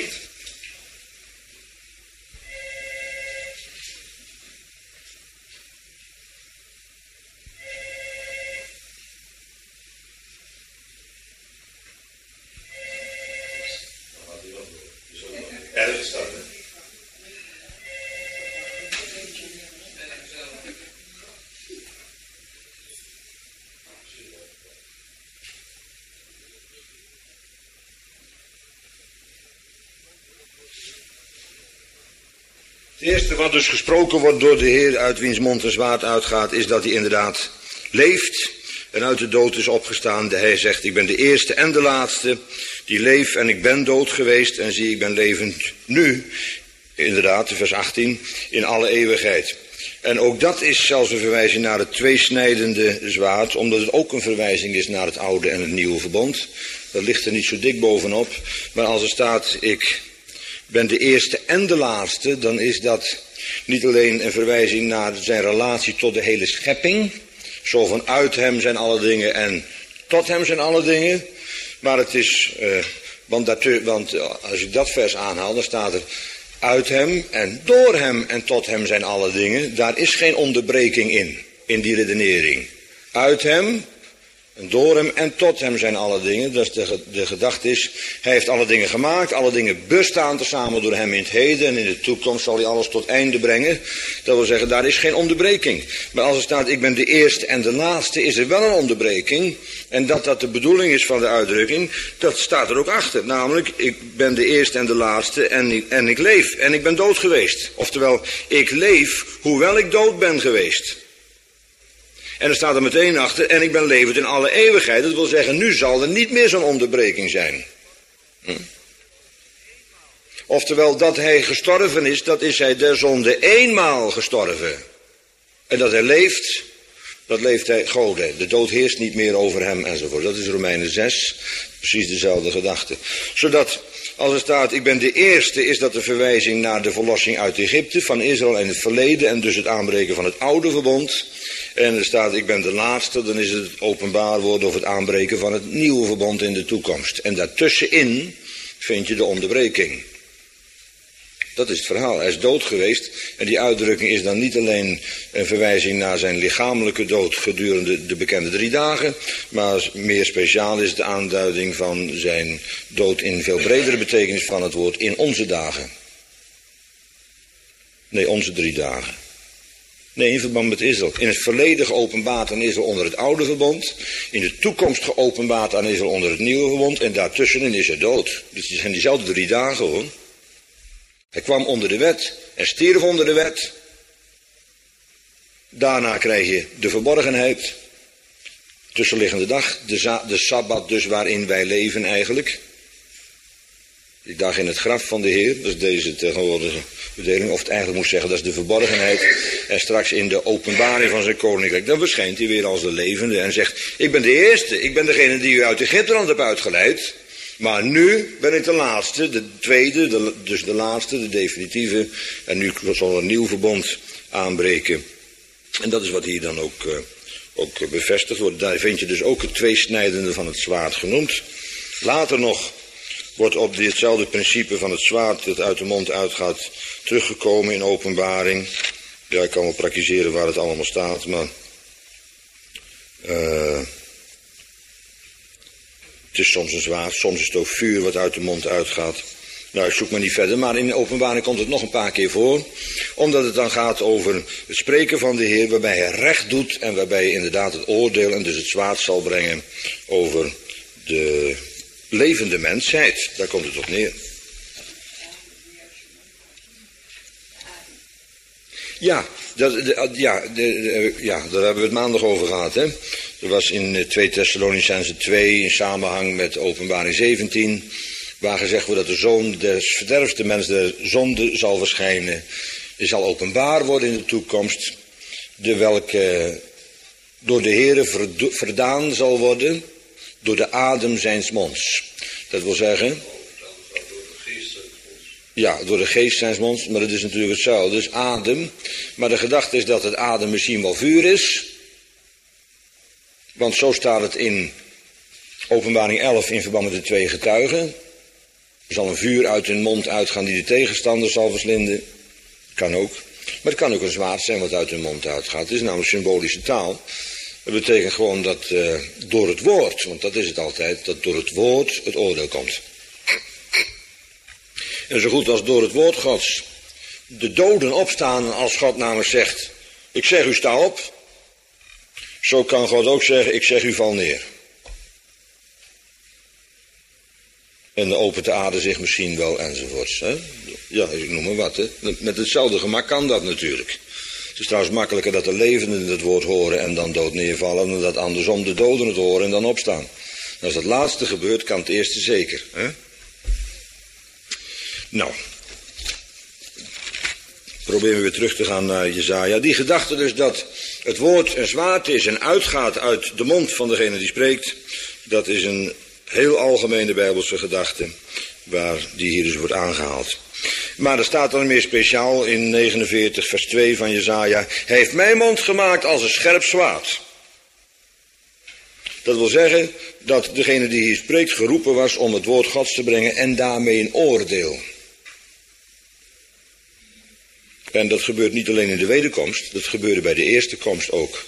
Ja, dat staat er. Het eerste wat dus gesproken wordt door de Heer uit wiens mond een zwaard uitgaat, is dat hij inderdaad leeft en uit de dood is opgestaan. Hij zegt, ik ben de eerste en de laatste die leef en ik ben dood geweest en zie, ik ben levend nu. Inderdaad, vers 18, in alle eeuwigheid. En ook dat is zelfs een verwijzing naar het tweesnijdende zwaard, omdat het ook een verwijzing is naar het oude en het nieuwe verbond. Dat ligt er niet zo dik bovenop, maar als er staat, ik ben de eerste en de laatste, dan is dat niet alleen een verwijzing naar zijn relatie tot de hele schepping, zo van uit hem zijn alle dingen en tot hem zijn alle dingen, maar het is, want als ik dat vers aanhaal, dan staat er uit hem en door hem en tot hem zijn alle dingen, daar is geen onderbreking in die redenering. Uit hem en door hem en tot hem zijn alle dingen. Dus de gedachte is, hij heeft alle dingen gemaakt, alle dingen bestaan tezamen door hem in het heden en in de toekomst zal hij alles tot einde brengen. Dat wil zeggen, daar is geen onderbreking. Maar als er staat, ik ben de eerste en de laatste, is er wel een onderbreking. En dat de bedoeling is van de uitdrukking, dat staat er ook achter. Namelijk, ik ben de eerste en de laatste en ik leef en ik ben dood geweest. Oftewel, ik leef hoewel ik dood ben geweest. En er staat er meteen achter, en ik ben levend in alle eeuwigheid. Dat wil zeggen, nu zal er niet meer zo'n onderbreking zijn. Oftewel, dat hij gestorven is, dat is hij der zonde eenmaal gestorven. En dat hij leeft, dat leeft hij Gode. De dood heerst niet meer over hem enzovoort. Dat is Romeinen 6, precies dezelfde gedachte. Zodat Als er staat, ik ben de eerste, is dat de verwijzing naar de verlossing uit Egypte van Israël in het verleden en dus het aanbreken van het oude verbond. En er staat, ik ben de laatste, dan is het openbaar worden of het aanbreken van het nieuwe verbond in de toekomst. En daartussenin vind je de onderbreking. Dat is het verhaal. Hij is dood geweest en die uitdrukking is dan niet alleen een verwijzing naar zijn lichamelijke dood gedurende de bekende 3 dagen, maar meer speciaal is het de aanduiding van zijn dood in veel bredere betekenis van het woord in onze dagen. Nee, onze 3 dagen. Nee, in verband met Israël. In het verleden geopenbaard aan Israël onder het oude verbond. In de toekomst geopenbaard aan Israël onder het nieuwe verbond. En daartussenin is hij dood. Dus het zijn diezelfde 3 dagen hoor. Hij kwam onder de wet en stierf onder de wet. Daarna krijg je de verborgenheid. Tussenliggende dag, de Sabbat dus waarin wij leven eigenlijk. Die dag in het graf van de Heer, dat is deze tegenwoordige bedeling. Of het eigenlijk moet zeggen, dat is de verborgenheid. En straks in de openbaring van zijn koninkrijk, dan verschijnt hij weer als de levende en zegt, ik ben de eerste, ik ben degene die u uit Egypteland heb uitgeleid. Maar nu ben ik de laatste, de tweede, dus de laatste, de definitieve. En nu zal een nieuw verbond aanbreken. En dat is wat hier dan ook bevestigd wordt. Daar vind je dus ook het tweesnijdende van het zwaard genoemd. Later nog wordt op ditzelfde principe van het zwaard dat uit de mond uitgaat teruggekomen in openbaring. Ja, ik kan wel praktiseren waar het allemaal staat, maar het is soms een zwaard, soms is het ook vuur wat uit de mond uitgaat. Nou, ik zoek maar niet verder, maar in de openbaring komt het nog een paar keer voor. Omdat het dan gaat over het spreken van de Heer, waarbij hij recht doet en waarbij hij inderdaad het oordeel en dus het zwaard zal brengen over de levende mensheid. Daar komt het op neer. Ja, daar hebben we het maandag over gehad. Hè? Er was in 2 Thessalonicenzen 2 in samenhang met openbaring 17... waar gezegd wordt dat de zoon des verderfs, de mens der zonde, zal verschijnen. Er zal openbaar worden in de toekomst, de welke door de Heere verdaan zal worden door de adem zijns monds. Dat wil zeggen, ja, door de geest zijns monds, maar dat is natuurlijk hetzelfde, dus adem. Maar de gedachte is dat het adem misschien wel vuur is. Want zo staat het in openbaring 11 in verband met de 2 getuigen. Er zal een vuur uit hun mond uitgaan die de tegenstander zal verslinden. Kan ook. Maar het kan ook een zwaard zijn wat uit hun mond uitgaat. Het is namelijk symbolische taal. Dat betekent gewoon dat door het woord, want dat is het altijd, dat door het woord het oordeel komt. En zo goed als door het woord Gods de doden opstaan als God namelijk zegt, ik zeg u sta op. Zo kan God ook zeggen, ik zeg u val neer. En dan opent de aarde zich misschien wel enzovoorts. Hè? Ja, ik noem maar wat. Hè? Met hetzelfde gemak kan dat natuurlijk. Het is trouwens makkelijker dat de levenden het woord horen en dan dood neervallen, dan dat andersom de doden het horen en dan opstaan. En als dat laatste gebeurt, kan het eerste zeker. Hè? Nou, proberen we weer terug te gaan naar Jesaja. Die gedachte dus dat het woord een zwaard is en uitgaat uit de mond van degene die spreekt, dat is een heel algemene Bijbelse gedachte, waar die hier dus wordt aangehaald. Maar er staat dan meer speciaal in 49 vers 2 van Jesaja, hij heeft mijn mond gemaakt als een scherp zwaard. Dat wil zeggen dat degene die hier spreekt geroepen was om het woord Gods te brengen en daarmee een oordeel. En dat gebeurt niet alleen in de wederkomst, dat gebeurde bij de eerste komst ook.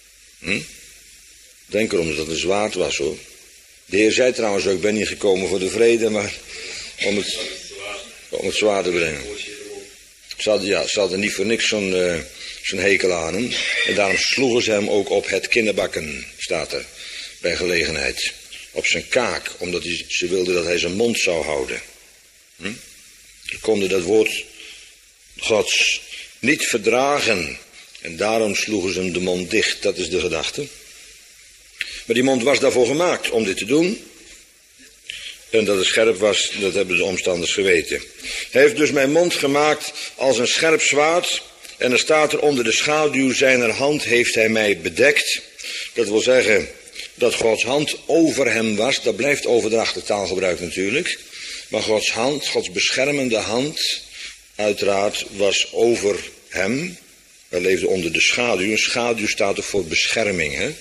Denk erom dat het een zwaard was hoor. De Heer zei trouwens ook, ik ben niet gekomen voor de vrede, maar om het zwaard te brengen. Ze hadden niet voor niks zo'n hekel aan hem. En daarom sloegen ze hem ook op het kinderbakken, staat er, bij gelegenheid. Op zijn kaak, omdat ze wilden dat hij zijn mond zou houden. Ze konden dat woord Gods niet verdragen. En daarom sloegen ze hem de mond dicht, dat is de gedachte. Maar die mond was daarvoor gemaakt om dit te doen. En dat het scherp was, dat hebben de omstanders geweten. Hij heeft dus mijn mond gemaakt als een scherp zwaard. En er staat er onder de schaduw zijner hand heeft hij mij bedekt. Dat wil zeggen dat Gods hand over hem was. Dat blijft overdrachtelijk taalgebruik natuurlijk. Maar Gods hand, Gods beschermende hand, uiteraard, was over hem. Hij leefde onder de schaduw. Een schaduw staat er voor bescherming, hè?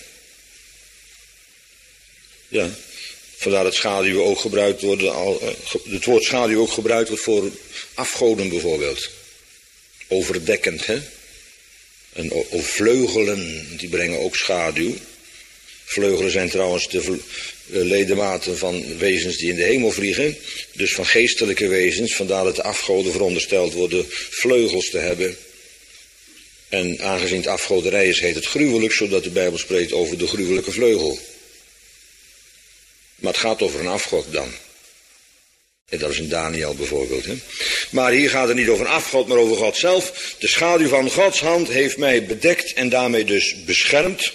Ja, vandaar dat schaduwen ook gebruikt worden, het woord schaduw ook gebruikt wordt voor afgoden bijvoorbeeld. Overdekkend, hè? En vleugelen, die brengen ook schaduw. Vleugelen zijn trouwens de ledematen van wezens die in de hemel vliegen. Dus van geestelijke wezens, vandaar dat de afgoden verondersteld worden vleugels te hebben. En aangezien het afgoderij is, heet het gruwelijk, zodat de Bijbel spreekt over de gruwelijke vleugel. Maar het gaat over een afgod dan. En dat is in Daniel bijvoorbeeld. Hè? Maar hier gaat het niet over een afgod, maar over God zelf. De schaduw van Gods hand heeft mij bedekt en daarmee dus beschermd.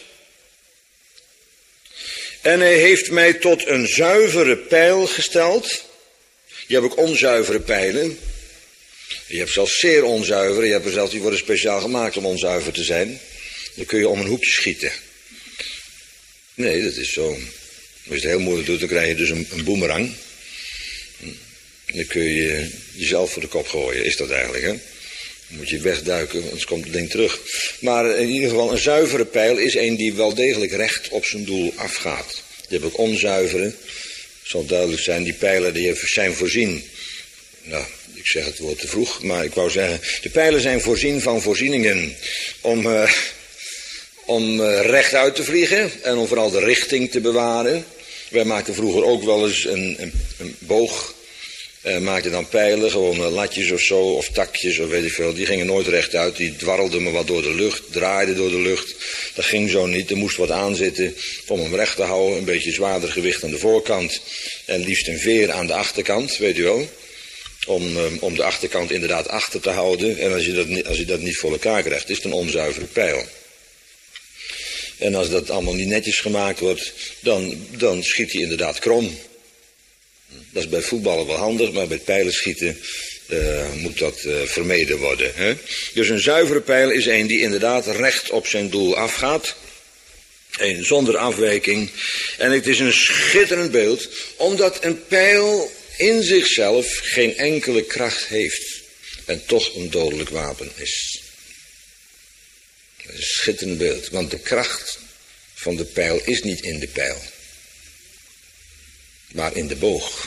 En hij heeft mij tot een zuivere pijl gesteld. Je hebt ook onzuivere pijlen. Je hebt zelfs zeer onzuivere. Je hebt er zelfs die worden speciaal gemaakt om onzuiver te zijn. Dan kun je om een hoekje schieten. Nee, dat is zo. Als je het heel moeilijk doet, dan krijg je dus een boemerang. Dan kun je jezelf voor de kop gooien, is dat eigenlijk, hè? Dan moet je wegduiken, anders komt het ding terug. Maar in ieder geval, een zuivere pijl is een die wel degelijk recht op zijn doel afgaat. Je hebt ook onzuivere. Het zal duidelijk zijn, die pijlen die zijn voorzien. Nou, ik zeg het woord te vroeg, maar ik wou zeggen, de pijlen zijn voorzien van voorzieningen om rechtuit te vliegen en om vooral de richting te bewaren. Wij maakten vroeger ook wel eens een boog. Maakten dan pijlen, gewoon latjes of zo, of takjes of weet ik veel. Die gingen nooit rechtuit, die dwarrelden me wat door de lucht, draaiden door de lucht. Dat ging zo niet, er moest wat aan zitten om hem recht te houden. Een beetje zwaarder gewicht aan de voorkant en liefst een veer aan de achterkant, weet u wel. Om de achterkant inderdaad achter te houden. En als je dat niet voor elkaar krijgt, is het een onzuivere pijl. En als dat allemaal niet netjes gemaakt wordt, dan schiet hij inderdaad krom. Dat is bij voetballen wel handig, maar bij pijlenschieten moet dat vermeden worden. Hè? Dus een zuivere pijl is een die inderdaad recht op zijn doel afgaat. Een zonder afwijking. En het is een schitterend beeld, omdat een pijl in zichzelf geen enkele kracht heeft. En toch een dodelijk wapen is. Dat is een schitterend beeld, want de kracht van de pijl is niet in de pijl, maar in de boog.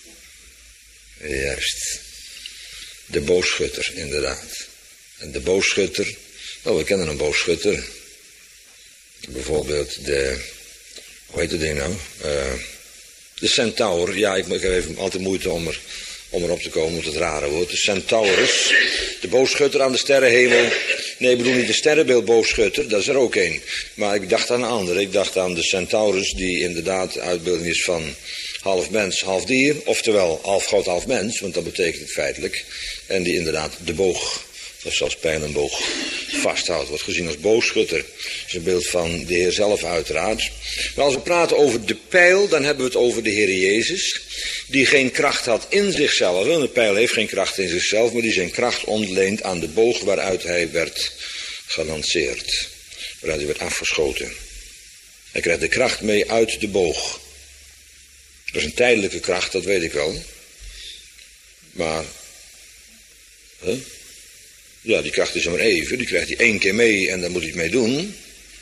Juist. De boogschutter, inderdaad. En de boogschutter, we kennen een boogschutter. Bijvoorbeeld hoe heet het ding nou? De centaur, ja, ik heb even altijd moeite om erop te komen, met het rare woord. De centaurus, de boogschutter aan de sterrenhemel. Nee, ik bedoel niet de sterrenbeeldboogschutter, dat is er ook een. Maar ik dacht aan een andere, ik dacht aan de centaurus, die inderdaad de uitbeelding is van half mens, half dier. Oftewel, half God, half mens, want dat betekent het feitelijk. En die inderdaad de boog, of zelfs pijl en boog, vasthoudt. Wordt gezien als boogschutter. Dat is een beeld van de Heer zelf uiteraard. Maar als we praten over de pijl, dan hebben we het over de Heer Jezus. Die geen kracht had in zichzelf. De pijl heeft geen kracht in zichzelf, maar die zijn kracht ontleent aan de boog waaruit hij werd gelanceerd. Waaruit hij werd afgeschoten. Hij krijgt de kracht mee uit de boog. Dat is een tijdelijke kracht, dat weet ik wel. Maar, ja, die kracht is er maar even. Die krijgt hij 1 keer mee en daar moet hij het mee doen.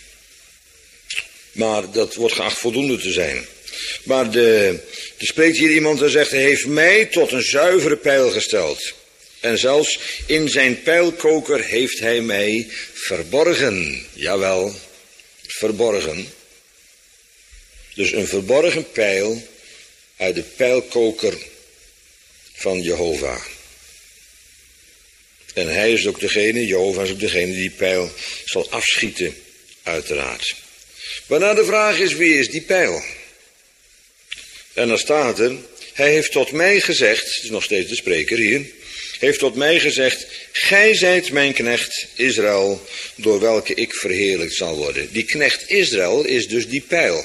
Maar dat wordt geacht voldoende te zijn. Maar er spreekt hier iemand en zegt, hij heeft mij tot een zuivere pijl gesteld. En zelfs in zijn pijlkoker heeft hij mij verborgen. Jawel, verborgen. Dus een verborgen pijl uit de pijlkoker van Jehovah. En hij is ook degene, Jehovah is ook degene die pijl zal afschieten, uiteraard. Waarna de vraag is, wie is die pijl? En dan staat er, hij heeft tot mij gezegd, het is nog steeds de spreker hier, heeft tot mij gezegd, gij zijt mijn knecht Israël, door welke ik verheerlijkt zal worden. Die knecht Israël is dus die pijl.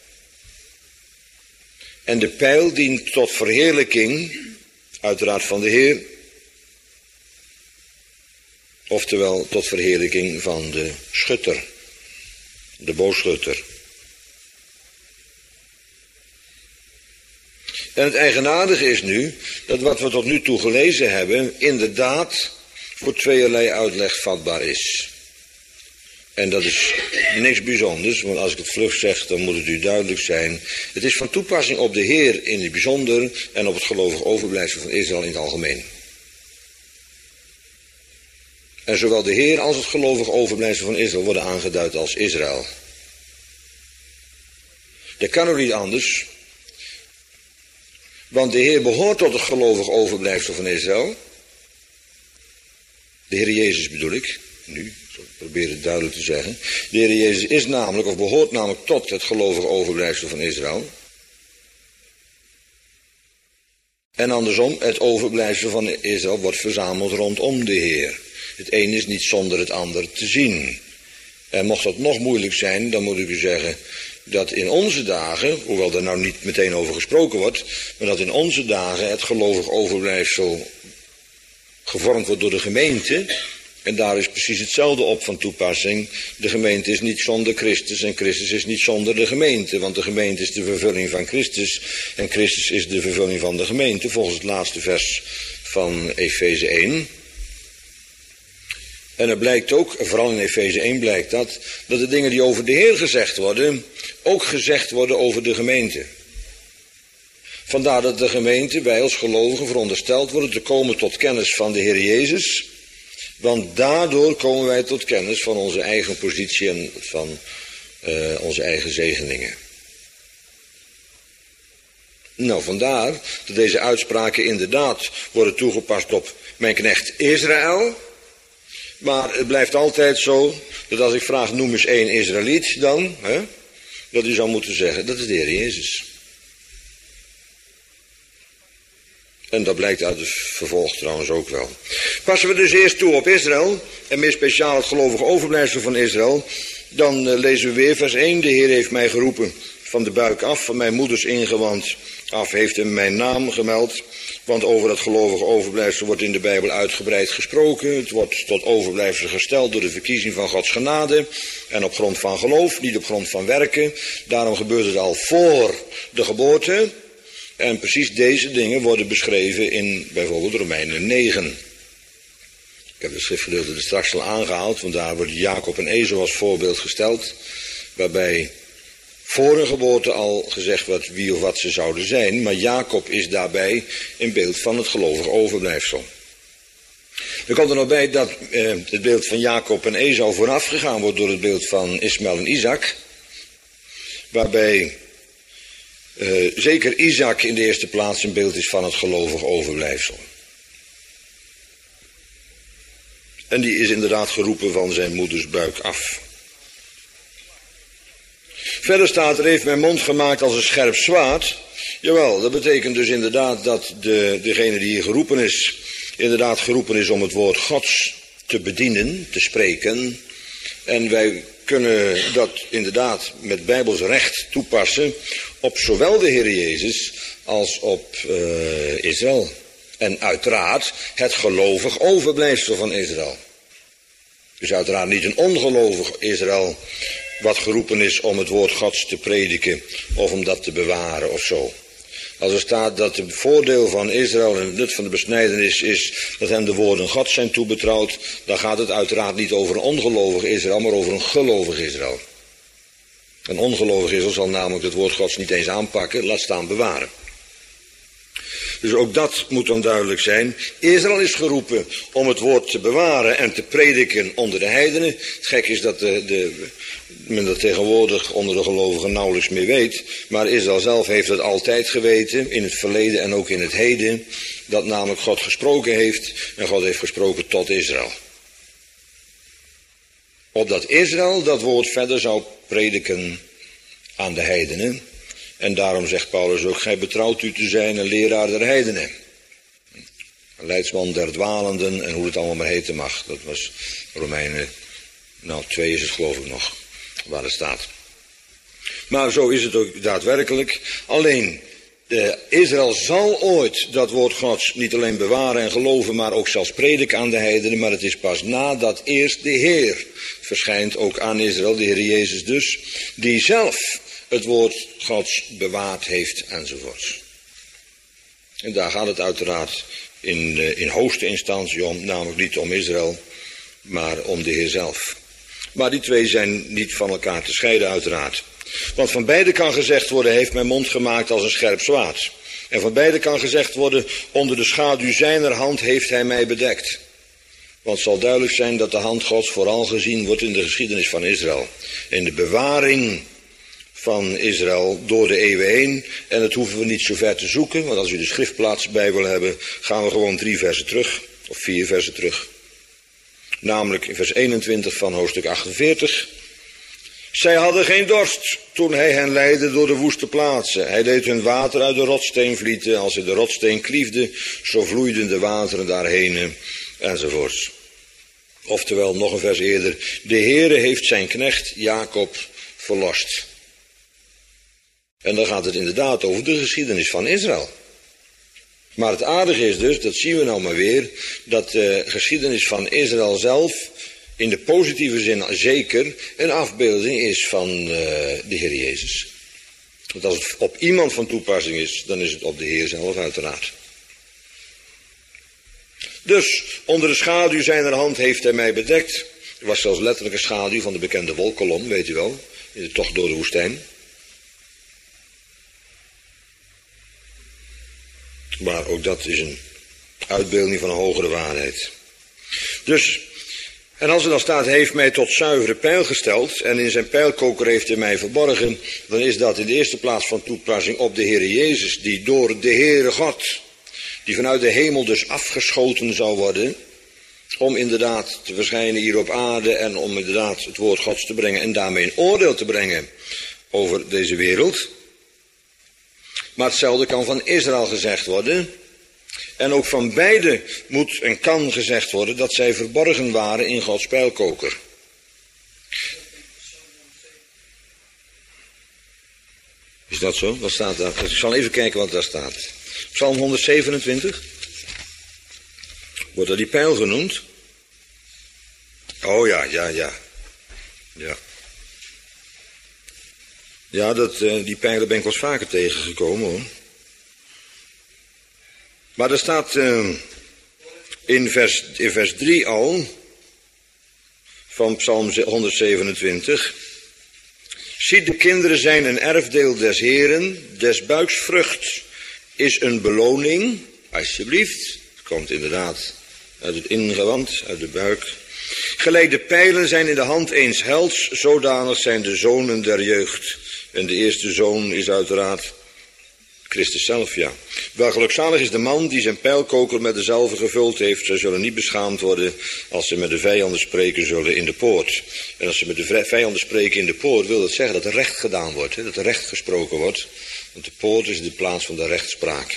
En de pijl dient tot verheerlijking, uiteraard van de Heer, oftewel tot verheerlijking van de schutter, de boogschutter. En het eigenaardige is nu dat wat we tot nu toe gelezen hebben inderdaad voor tweeërlei uitleg vatbaar is. En dat is niks bijzonders, want als ik het vlug zeg, dan moet het u duidelijk zijn. Het is van toepassing op de Heer in het bijzonder en op het gelovig overblijfsel van Israël in het algemeen. En zowel de Heer als het gelovig overblijfsel van Israël worden aangeduid als Israël. Dat kan ook niet anders, want de Heer behoort tot het gelovig overblijfsel van Israël. De Heer Jezus bedoel ik, nu. Ik probeer het duidelijk te zeggen. De Heer Jezus is namelijk, of behoort namelijk tot het gelovige overblijfsel van Israël. En andersom, het overblijfsel van Israël wordt verzameld rondom de Heer. Het een is niet zonder het ander te zien. En mocht dat nog moeilijk zijn, dan moet ik u zeggen dat in onze dagen, hoewel er nou niet meteen over gesproken wordt, maar dat in onze dagen het gelovig overblijfsel gevormd wordt door de gemeente. En daar is precies hetzelfde op van toepassing. De gemeente is niet zonder Christus en Christus is niet zonder de gemeente. Want de gemeente is de vervulling van Christus en Christus is de vervulling van de gemeente. Volgens het laatste vers van Efeze 1. En er blijkt ook, vooral in Efeze 1 blijkt dat de dingen die over de Heer gezegd worden, ook gezegd worden over de gemeente. Vandaar dat de gemeente, wij als gelovigen verondersteld worden te komen tot kennis van de Heer Jezus. Want daardoor komen wij tot kennis van onze eigen positie en van onze eigen zegeningen. Nou, vandaar dat deze uitspraken inderdaad worden toegepast op mijn knecht Israël. Maar het blijft altijd zo dat als ik vraag noem eens één Israëliet dan, dat u zou moeten zeggen dat is de Heer Jezus. En dat blijkt uit het vervolg trouwens ook wel. Passen we dus eerst toe op Israël, en meer speciaal het gelovige overblijfsel van Israël, dan lezen we weer vers 1. De Heer heeft mij geroepen van de buik af, van mijn moeders ingewand af, heeft hem mijn naam gemeld. Want over dat gelovige overblijfsel wordt in de Bijbel uitgebreid gesproken. Het wordt tot overblijfsel gesteld door de verkiezing van Gods genade. En op grond van geloof, niet op grond van werken. Daarom gebeurt het al voor de geboorte. En precies deze dingen worden beschreven in bijvoorbeeld Romeinen 9. Ik heb het schriftgedeelte er straks al aangehaald, want daar wordt Jacob en Esau als voorbeeld gesteld. Waarbij voor een geboorte al gezegd wordt wie of wat ze zouden zijn. Maar Jacob is daarbij een beeld van het gelovige overblijfsel. Er komt er nog bij dat het beeld van Jacob en Esau vooraf gegaan wordt door het beeld van Ismaël en Isaac. Waarbij zeker Isaac in de eerste plaats een beeld is van het gelovige overblijfsel. En die is inderdaad geroepen van zijn moeders buik af. Verder staat er, heeft mijn mond gemaakt als een scherp zwaard. Jawel, dat betekent dus inderdaad dat degene die hier geroepen is, inderdaad geroepen is om het woord Gods te bedienen, te spreken. En wij kunnen dat inderdaad met bijbels recht toepassen op zowel de Heer Jezus als op Israël. En uiteraard het gelovig overblijfsel van Israël. Dus uiteraard niet een ongelovig Israël wat geroepen is om het woord Gods te prediken of om dat te bewaren of zo. Als er staat dat het voordeel van Israël en het nut van de besnijdenis is dat hem de woorden Gods zijn toebetrouwd, dan gaat het uiteraard niet over een ongelovig Israël, maar over een gelovig Israël. Een ongelovig Israël zal namelijk het woord Gods niet eens aanpakken, laat staan bewaren. Dus ook dat moet dan duidelijk zijn. Israël is geroepen om het woord te bewaren en te prediken onder de heidenen. Het gek is dat men dat tegenwoordig onder de gelovigen nauwelijks meer weet. Maar Israël zelf heeft het altijd geweten, in het verleden en ook in het heden. Dat namelijk God gesproken heeft en God heeft gesproken tot Israël. Opdat Israël dat woord verder zou prediken aan de heidenen. En daarom zegt Paulus ook, gij betrouwt u te zijn een leraar der heidenen. Een leidsman der dwalenden en hoe het allemaal maar heten mag. Dat was Romeinen, 2 is het geloof ik nog, waar het staat. Maar zo is het ook daadwerkelijk. Alleen, Israël zal ooit dat woord Gods niet alleen bewaren en geloven, maar ook zelfs prediken aan de heidenen. Maar het is pas nadat eerst de Heer verschijnt, ook aan Israël, de Heer Jezus dus, die zelf het woord Gods bewaard heeft enzovoorts. En daar gaat het uiteraard in hoogste instantie om, namelijk niet om Israël, maar om de Heer zelf. Maar die twee zijn niet van elkaar te scheiden uiteraard. Want van beide kan gezegd worden, hij heeft mijn mond gemaakt als een scherp zwaard. En van beide kan gezegd worden, onder de schaduw zijner hand heeft hij mij bedekt. Want het zal duidelijk zijn dat de hand Gods vooral gezien wordt in de geschiedenis van Israël. In de bewaring van Israël door de eeuwen heen. En dat hoeven we niet zo ver te zoeken, want als u de schriftplaats bij wil hebben, gaan we gewoon 3 versen terug, of 4 versen terug. Namelijk in vers 21 van hoofdstuk 48. Zij hadden geen dorst toen hij hen leidde door de woeste plaatsen. Hij deed hun water uit de rotssteen vlieten. Als hij de rotssteen kliefde, zo vloeiden de wateren daarheen, enzovoorts. Oftewel, nog een vers eerder. De Heere heeft zijn knecht Jacob verlost. En dan gaat het inderdaad over de geschiedenis van Israël. Maar het aardige is dus, dat zien we nou maar weer, dat de geschiedenis van Israël zelf in de positieve zin zeker een afbeelding is van de Heer Jezus. Want als het op iemand van toepassing is, dan is het op de Heer zelf uiteraard. Dus onder de schaduw zijner hand heeft hij mij bedekt. Er was zelfs letterlijk een schaduw van de bekende wolkolom, weet u wel, in de tocht door de woestijn. Maar ook dat is een uitbeelding van een hogere waarheid. Dus, en als er dan staat, hij heeft mij tot zuivere pijl gesteld en in zijn pijlkoker heeft hij mij verborgen, dan is dat in de eerste plaats van toepassing op de Heere Jezus, die door de Heere God, die vanuit de hemel dus afgeschoten zou worden, om inderdaad te verschijnen hier op aarde en om inderdaad het woord Gods te brengen en daarmee een oordeel te brengen over deze wereld. Maar hetzelfde kan van Israël gezegd worden. En ook van beide moet en kan gezegd worden dat zij verborgen waren in Gods pijlkoker. Is dat zo? Wat staat daar? Ik zal even kijken wat daar staat. Psalm 127. Wordt er die pijl genoemd? Oh ja. Ja, die pijlen ben ik wel eens vaker tegengekomen hoor. Maar er staat in vers 3 al, van Psalm 127. Ziet, de kinderen zijn een erfdeel des Heeren, des buiks vrucht is een beloning, alsjeblieft. Het komt inderdaad uit het ingewand, uit de buik. Gelijk de pijlen zijn in de hand eens helds, zodanig zijn de zonen der jeugd. En de eerste zoon is uiteraard Christus zelf, ja. Wel gelukzalig is de man die zijn pijlkoker met dezelfde gevuld heeft. Zij zullen niet beschaamd worden als ze met de vijanden spreken zullen in de poort. En als ze met de vijanden spreken in de poort, wil dat zeggen dat er recht gedaan wordt. Hè? Dat er recht gesproken wordt. Want de poort is de plaats van de rechtspraak.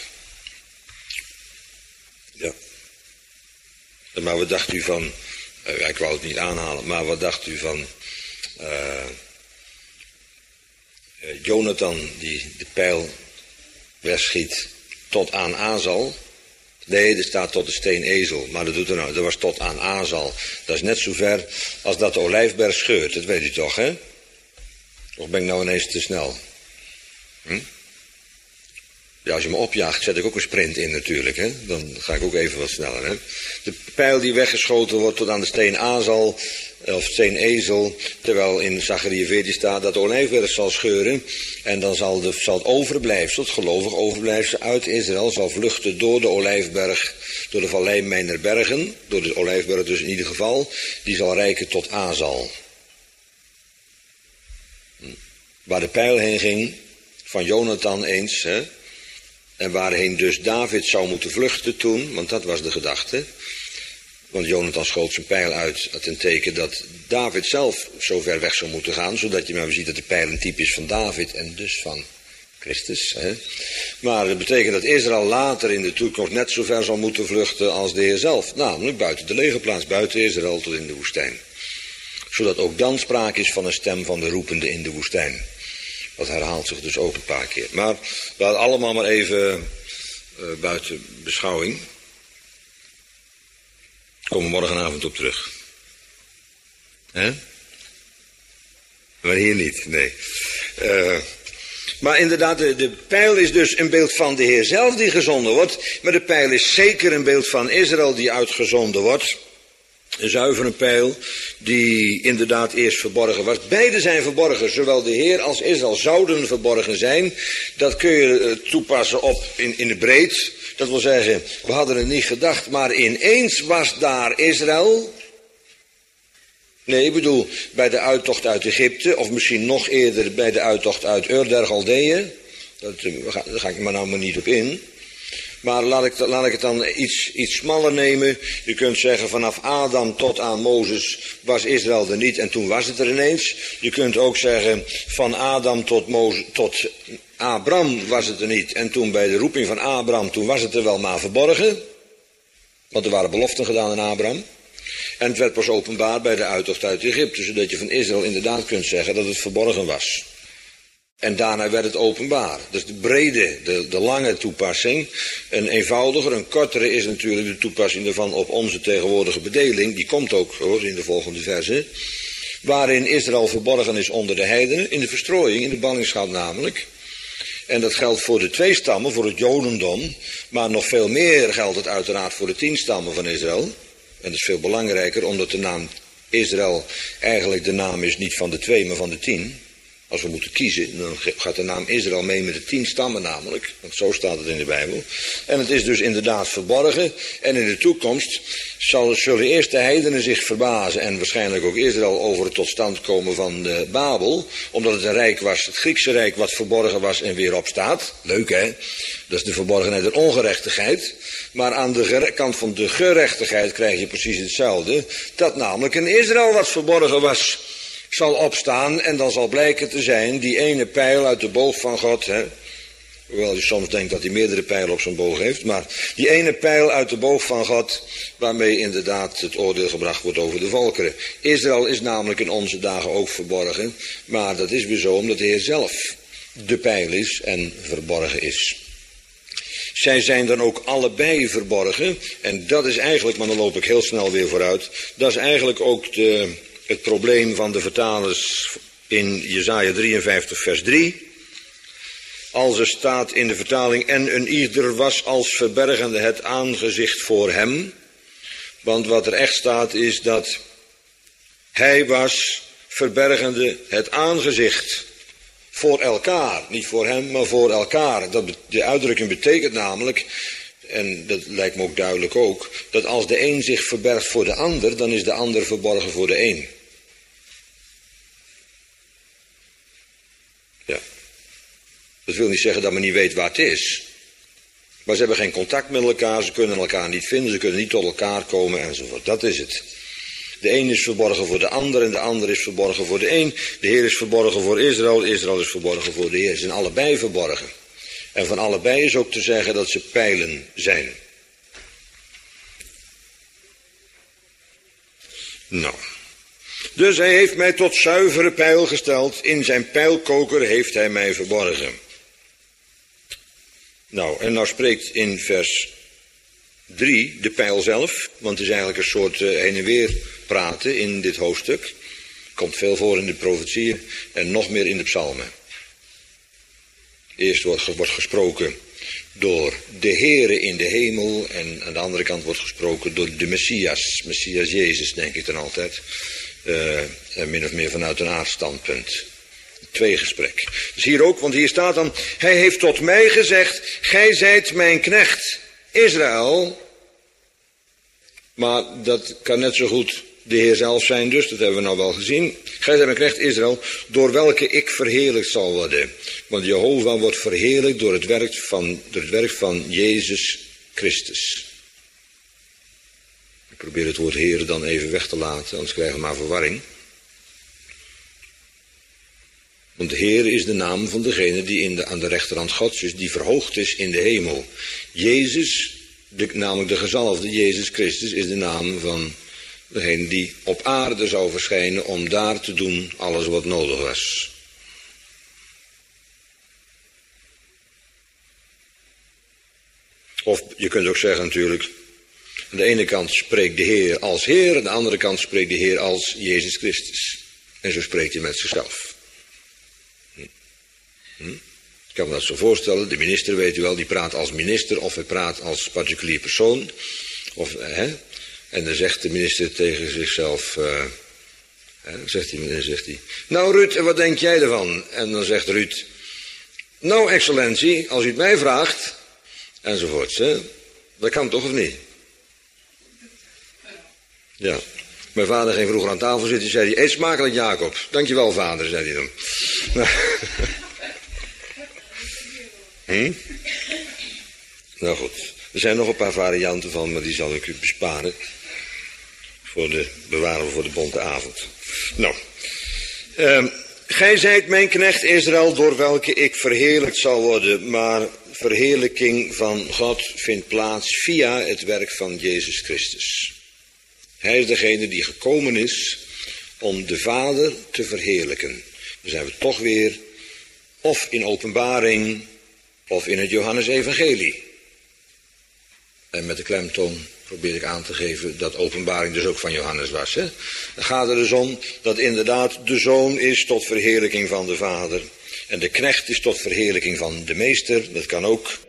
Ja. Maar wat dacht u van, ik wou het niet aanhalen, maar wat dacht u van Jonathan die de pijl wegschiet tot aan Azal? Nee, er staat tot de steenezel, maar dat doet er nou, dat was tot aan Azal. Dat is net zo ver als dat de olijfberg scheurt, dat weet u toch, hè? Of ben ik nou ineens te snel? Ja, als je me opjaagt, zet ik ook een sprint in natuurlijk, hè? Dan ga ik ook even wat sneller, hè? De pijl die weggeschoten wordt tot aan de steen Azal, of steenezel, terwijl in Zachariah 14 staat dat de olijfberg zal scheuren, en dan zal het overblijfsel, het gelovig overblijfsel uit Israël, zal vluchten door de olijfberg, door de vallei mijner bergen, door de olijfberg dus in ieder geval, die zal reiken tot Azal. Waar de pijl heen ging, van Jonathan eens, hè? En waarheen dus David zou moeten vluchten toen, want dat was de gedachte. Want Jonathan schoot zijn pijl uit, ten teken dat David zelf zo ver weg zou moeten gaan, zodat je maar ziet dat de pijl een type is van David en dus van Christus. Hè? Maar dat betekent dat Israël later in de toekomst net zo ver zal moeten vluchten als de Heer zelf. Namelijk buiten de legerplaats, buiten Israël tot in de woestijn. Zodat ook dan sprake is van een stem van de roepende in de woestijn. Dat herhaalt zich dus ook een paar keer. Maar we hadden allemaal maar even buiten beschouwing. Komen we morgenavond op terug. Hè? Maar hier niet, nee. Maar inderdaad, de pijl is dus een beeld van de Heer zelf die gezonden wordt. Maar de pijl is zeker een beeld van Israël die uitgezonden wordt. Een zuivere pijl die inderdaad eerst verborgen was. Beide zijn verborgen, zowel de Heer als Israël zouden verborgen zijn. Dat kun je toepassen op in de breed. Dat wil zeggen, we hadden het niet gedacht, maar ineens was daar Israël. Nee, ik bedoel, bij de uittocht uit Egypte, of misschien nog eerder bij de uittocht uit Ur der Galdeeën. Daar ga ik maar nou maar niet op in. Maar laat ik het dan iets smaller nemen. Je kunt zeggen, vanaf Adam tot aan Mozes was Israël er niet en toen was het er ineens. Je kunt ook zeggen, van Adam tot Abraham was het er niet. En toen bij de roeping van Abraham, toen was het er wel maar verborgen. Want er waren beloften gedaan aan Abraham. En het werd pas openbaar bij de uittocht uit Egypte. Zodat je van Israël inderdaad kunt zeggen dat het verborgen was. En daarna werd het openbaar. Dus de brede, de lange toepassing. Een eenvoudiger, een kortere is natuurlijk de toepassing ervan op onze tegenwoordige bedeling. Die komt ook hoor, in de volgende verse. Waarin Israël verborgen is onder de heidenen. In de verstrooiing, in de ballingschap namelijk. En dat geldt voor de 2 stammen, voor het Jodendom. Maar nog veel meer geldt het uiteraard voor de 10 stammen van Israël. En dat is veel belangrijker, omdat de naam Israël eigenlijk de naam is niet van de 2, maar van de 10. Als we moeten kiezen, dan gaat de naam Israël mee met de 10 stammen namelijk. Want zo staat het in de Bijbel. En het is dus inderdaad verborgen. En in de toekomst zullen eerst de heidenen zich verbazen. En waarschijnlijk ook Israël over het tot stand komen van Babel. Omdat het een rijk was, het Griekse rijk wat verborgen was en weer opstaat. Leuk hè? Dat is de verborgenheid en ongerechtigheid. Maar aan de kant van de gerechtigheid krijg je precies hetzelfde. Dat namelijk een Israël wat verborgen was zal opstaan en dan zal blijken te zijn die ene pijl uit de boog van God. Hè? Hoewel je soms denkt dat hij meerdere pijlen op zijn boog heeft. Maar die ene pijl uit de boog van God waarmee inderdaad het oordeel gebracht wordt over de volkeren. Israël is namelijk in onze dagen ook verborgen. Maar dat is weer zo omdat de Heer zelf de pijl is en verborgen is. Zij zijn dan ook allebei verborgen. En dat is eigenlijk, maar dan loop ik heel snel weer vooruit. Dat is eigenlijk ook het probleem van de vertalers in Jesaja 53 vers 3. Als er staat in de vertaling, en een ieder was als verbergende het aangezicht voor hem. Want wat er echt staat is dat hij was verbergende het aangezicht voor elkaar. Niet voor hem, maar voor elkaar. De uitdrukking betekent namelijk, en dat lijkt me ook duidelijk ook, dat als de een zich verbergt voor de ander, dan is de ander verborgen voor de een. Ja. Dat wil niet zeggen dat men niet weet waar het is. Maar ze hebben geen contact met elkaar, ze kunnen elkaar niet vinden, ze kunnen niet tot elkaar komen enzovoort. Dat is het. De een is verborgen voor de ander en de ander is verborgen voor de een. De Heer is verborgen voor Israël, Israël is verborgen voor de Heer. Ze zijn allebei verborgen. En van allebei is ook te zeggen dat ze pijlen zijn. Nou. Dus hij heeft mij tot zuivere pijl gesteld. In zijn pijlkoker heeft hij mij verborgen. Nou, en nou spreekt in vers 3 de pijl zelf. Want het is eigenlijk een soort heen en weer praten in dit hoofdstuk. Komt veel voor in de profetieën en nog meer in de psalmen. Eerst wordt gesproken door de Heere in de hemel. En aan de andere kant wordt gesproken door de Messias. Messias Jezus, denk ik dan altijd. Min of meer vanuit een aardstandpunt. Tweegesprek. Dus hier ook, want hier staat dan, hij heeft tot mij gezegd, gij zijt mijn knecht Israël. Maar dat kan net zo goed de Heer zelf zijn dus, dat hebben we nou wel gezien. Gij zijt mijn knecht Israël, door welke ik verheerlijkt zal worden. Want Jehovah wordt verheerlijkt door het werk van Jezus Christus. Ik probeer het woord Heer dan even weg te laten, anders krijgen we maar verwarring. Want de Heer is de naam van degene die aan de rechterhand Gods is, die verhoogd is in de hemel. Jezus, namelijk de gezalfde Jezus Christus, is de naam van degene die op aarde zou verschijnen om daar te doen alles wat nodig was. Of je kunt ook zeggen natuurlijk, aan de ene kant spreekt de Heer als Heer, aan de andere kant spreekt de Heer als Jezus Christus. En zo spreekt hij met zichzelf. Ik kan me dat zo voorstellen. De minister, weet u wel, die praat als minister of hij praat als particulier persoon. En dan zegt de minister tegen zichzelf, zegt hij, nou Ruud, wat denk jij ervan? En dan zegt Ruud, nou excellentie, als u het mij vraagt, enzovoorts. Hè? Dat kan toch of niet? Ja. Mijn vader ging vroeger aan tafel zitten, zei hij, eet smakelijk Jacob. Dankjewel vader, zei hij dan. Nou goed, er zijn nog een paar varianten van, maar die zal ik u besparen. Bewaren we voor de bonte avond. Nou, gij zijt mijn knecht Israël, door welke ik verheerlijkt zal worden, maar verheerlijking van God vindt plaats via het werk van Jezus Christus. Hij is degene die gekomen is om de Vader te verheerlijken. Dan zijn we toch weer of in Openbaring of in het Johannesevangelie. En met de klemtoon probeer ik aan te geven dat Openbaring dus ook van Johannes was. Hè? Dan gaat er dus om dat inderdaad de Zoon is tot verheerlijking van de Vader. En de knecht is tot verheerlijking van de Meester. Dat kan ook.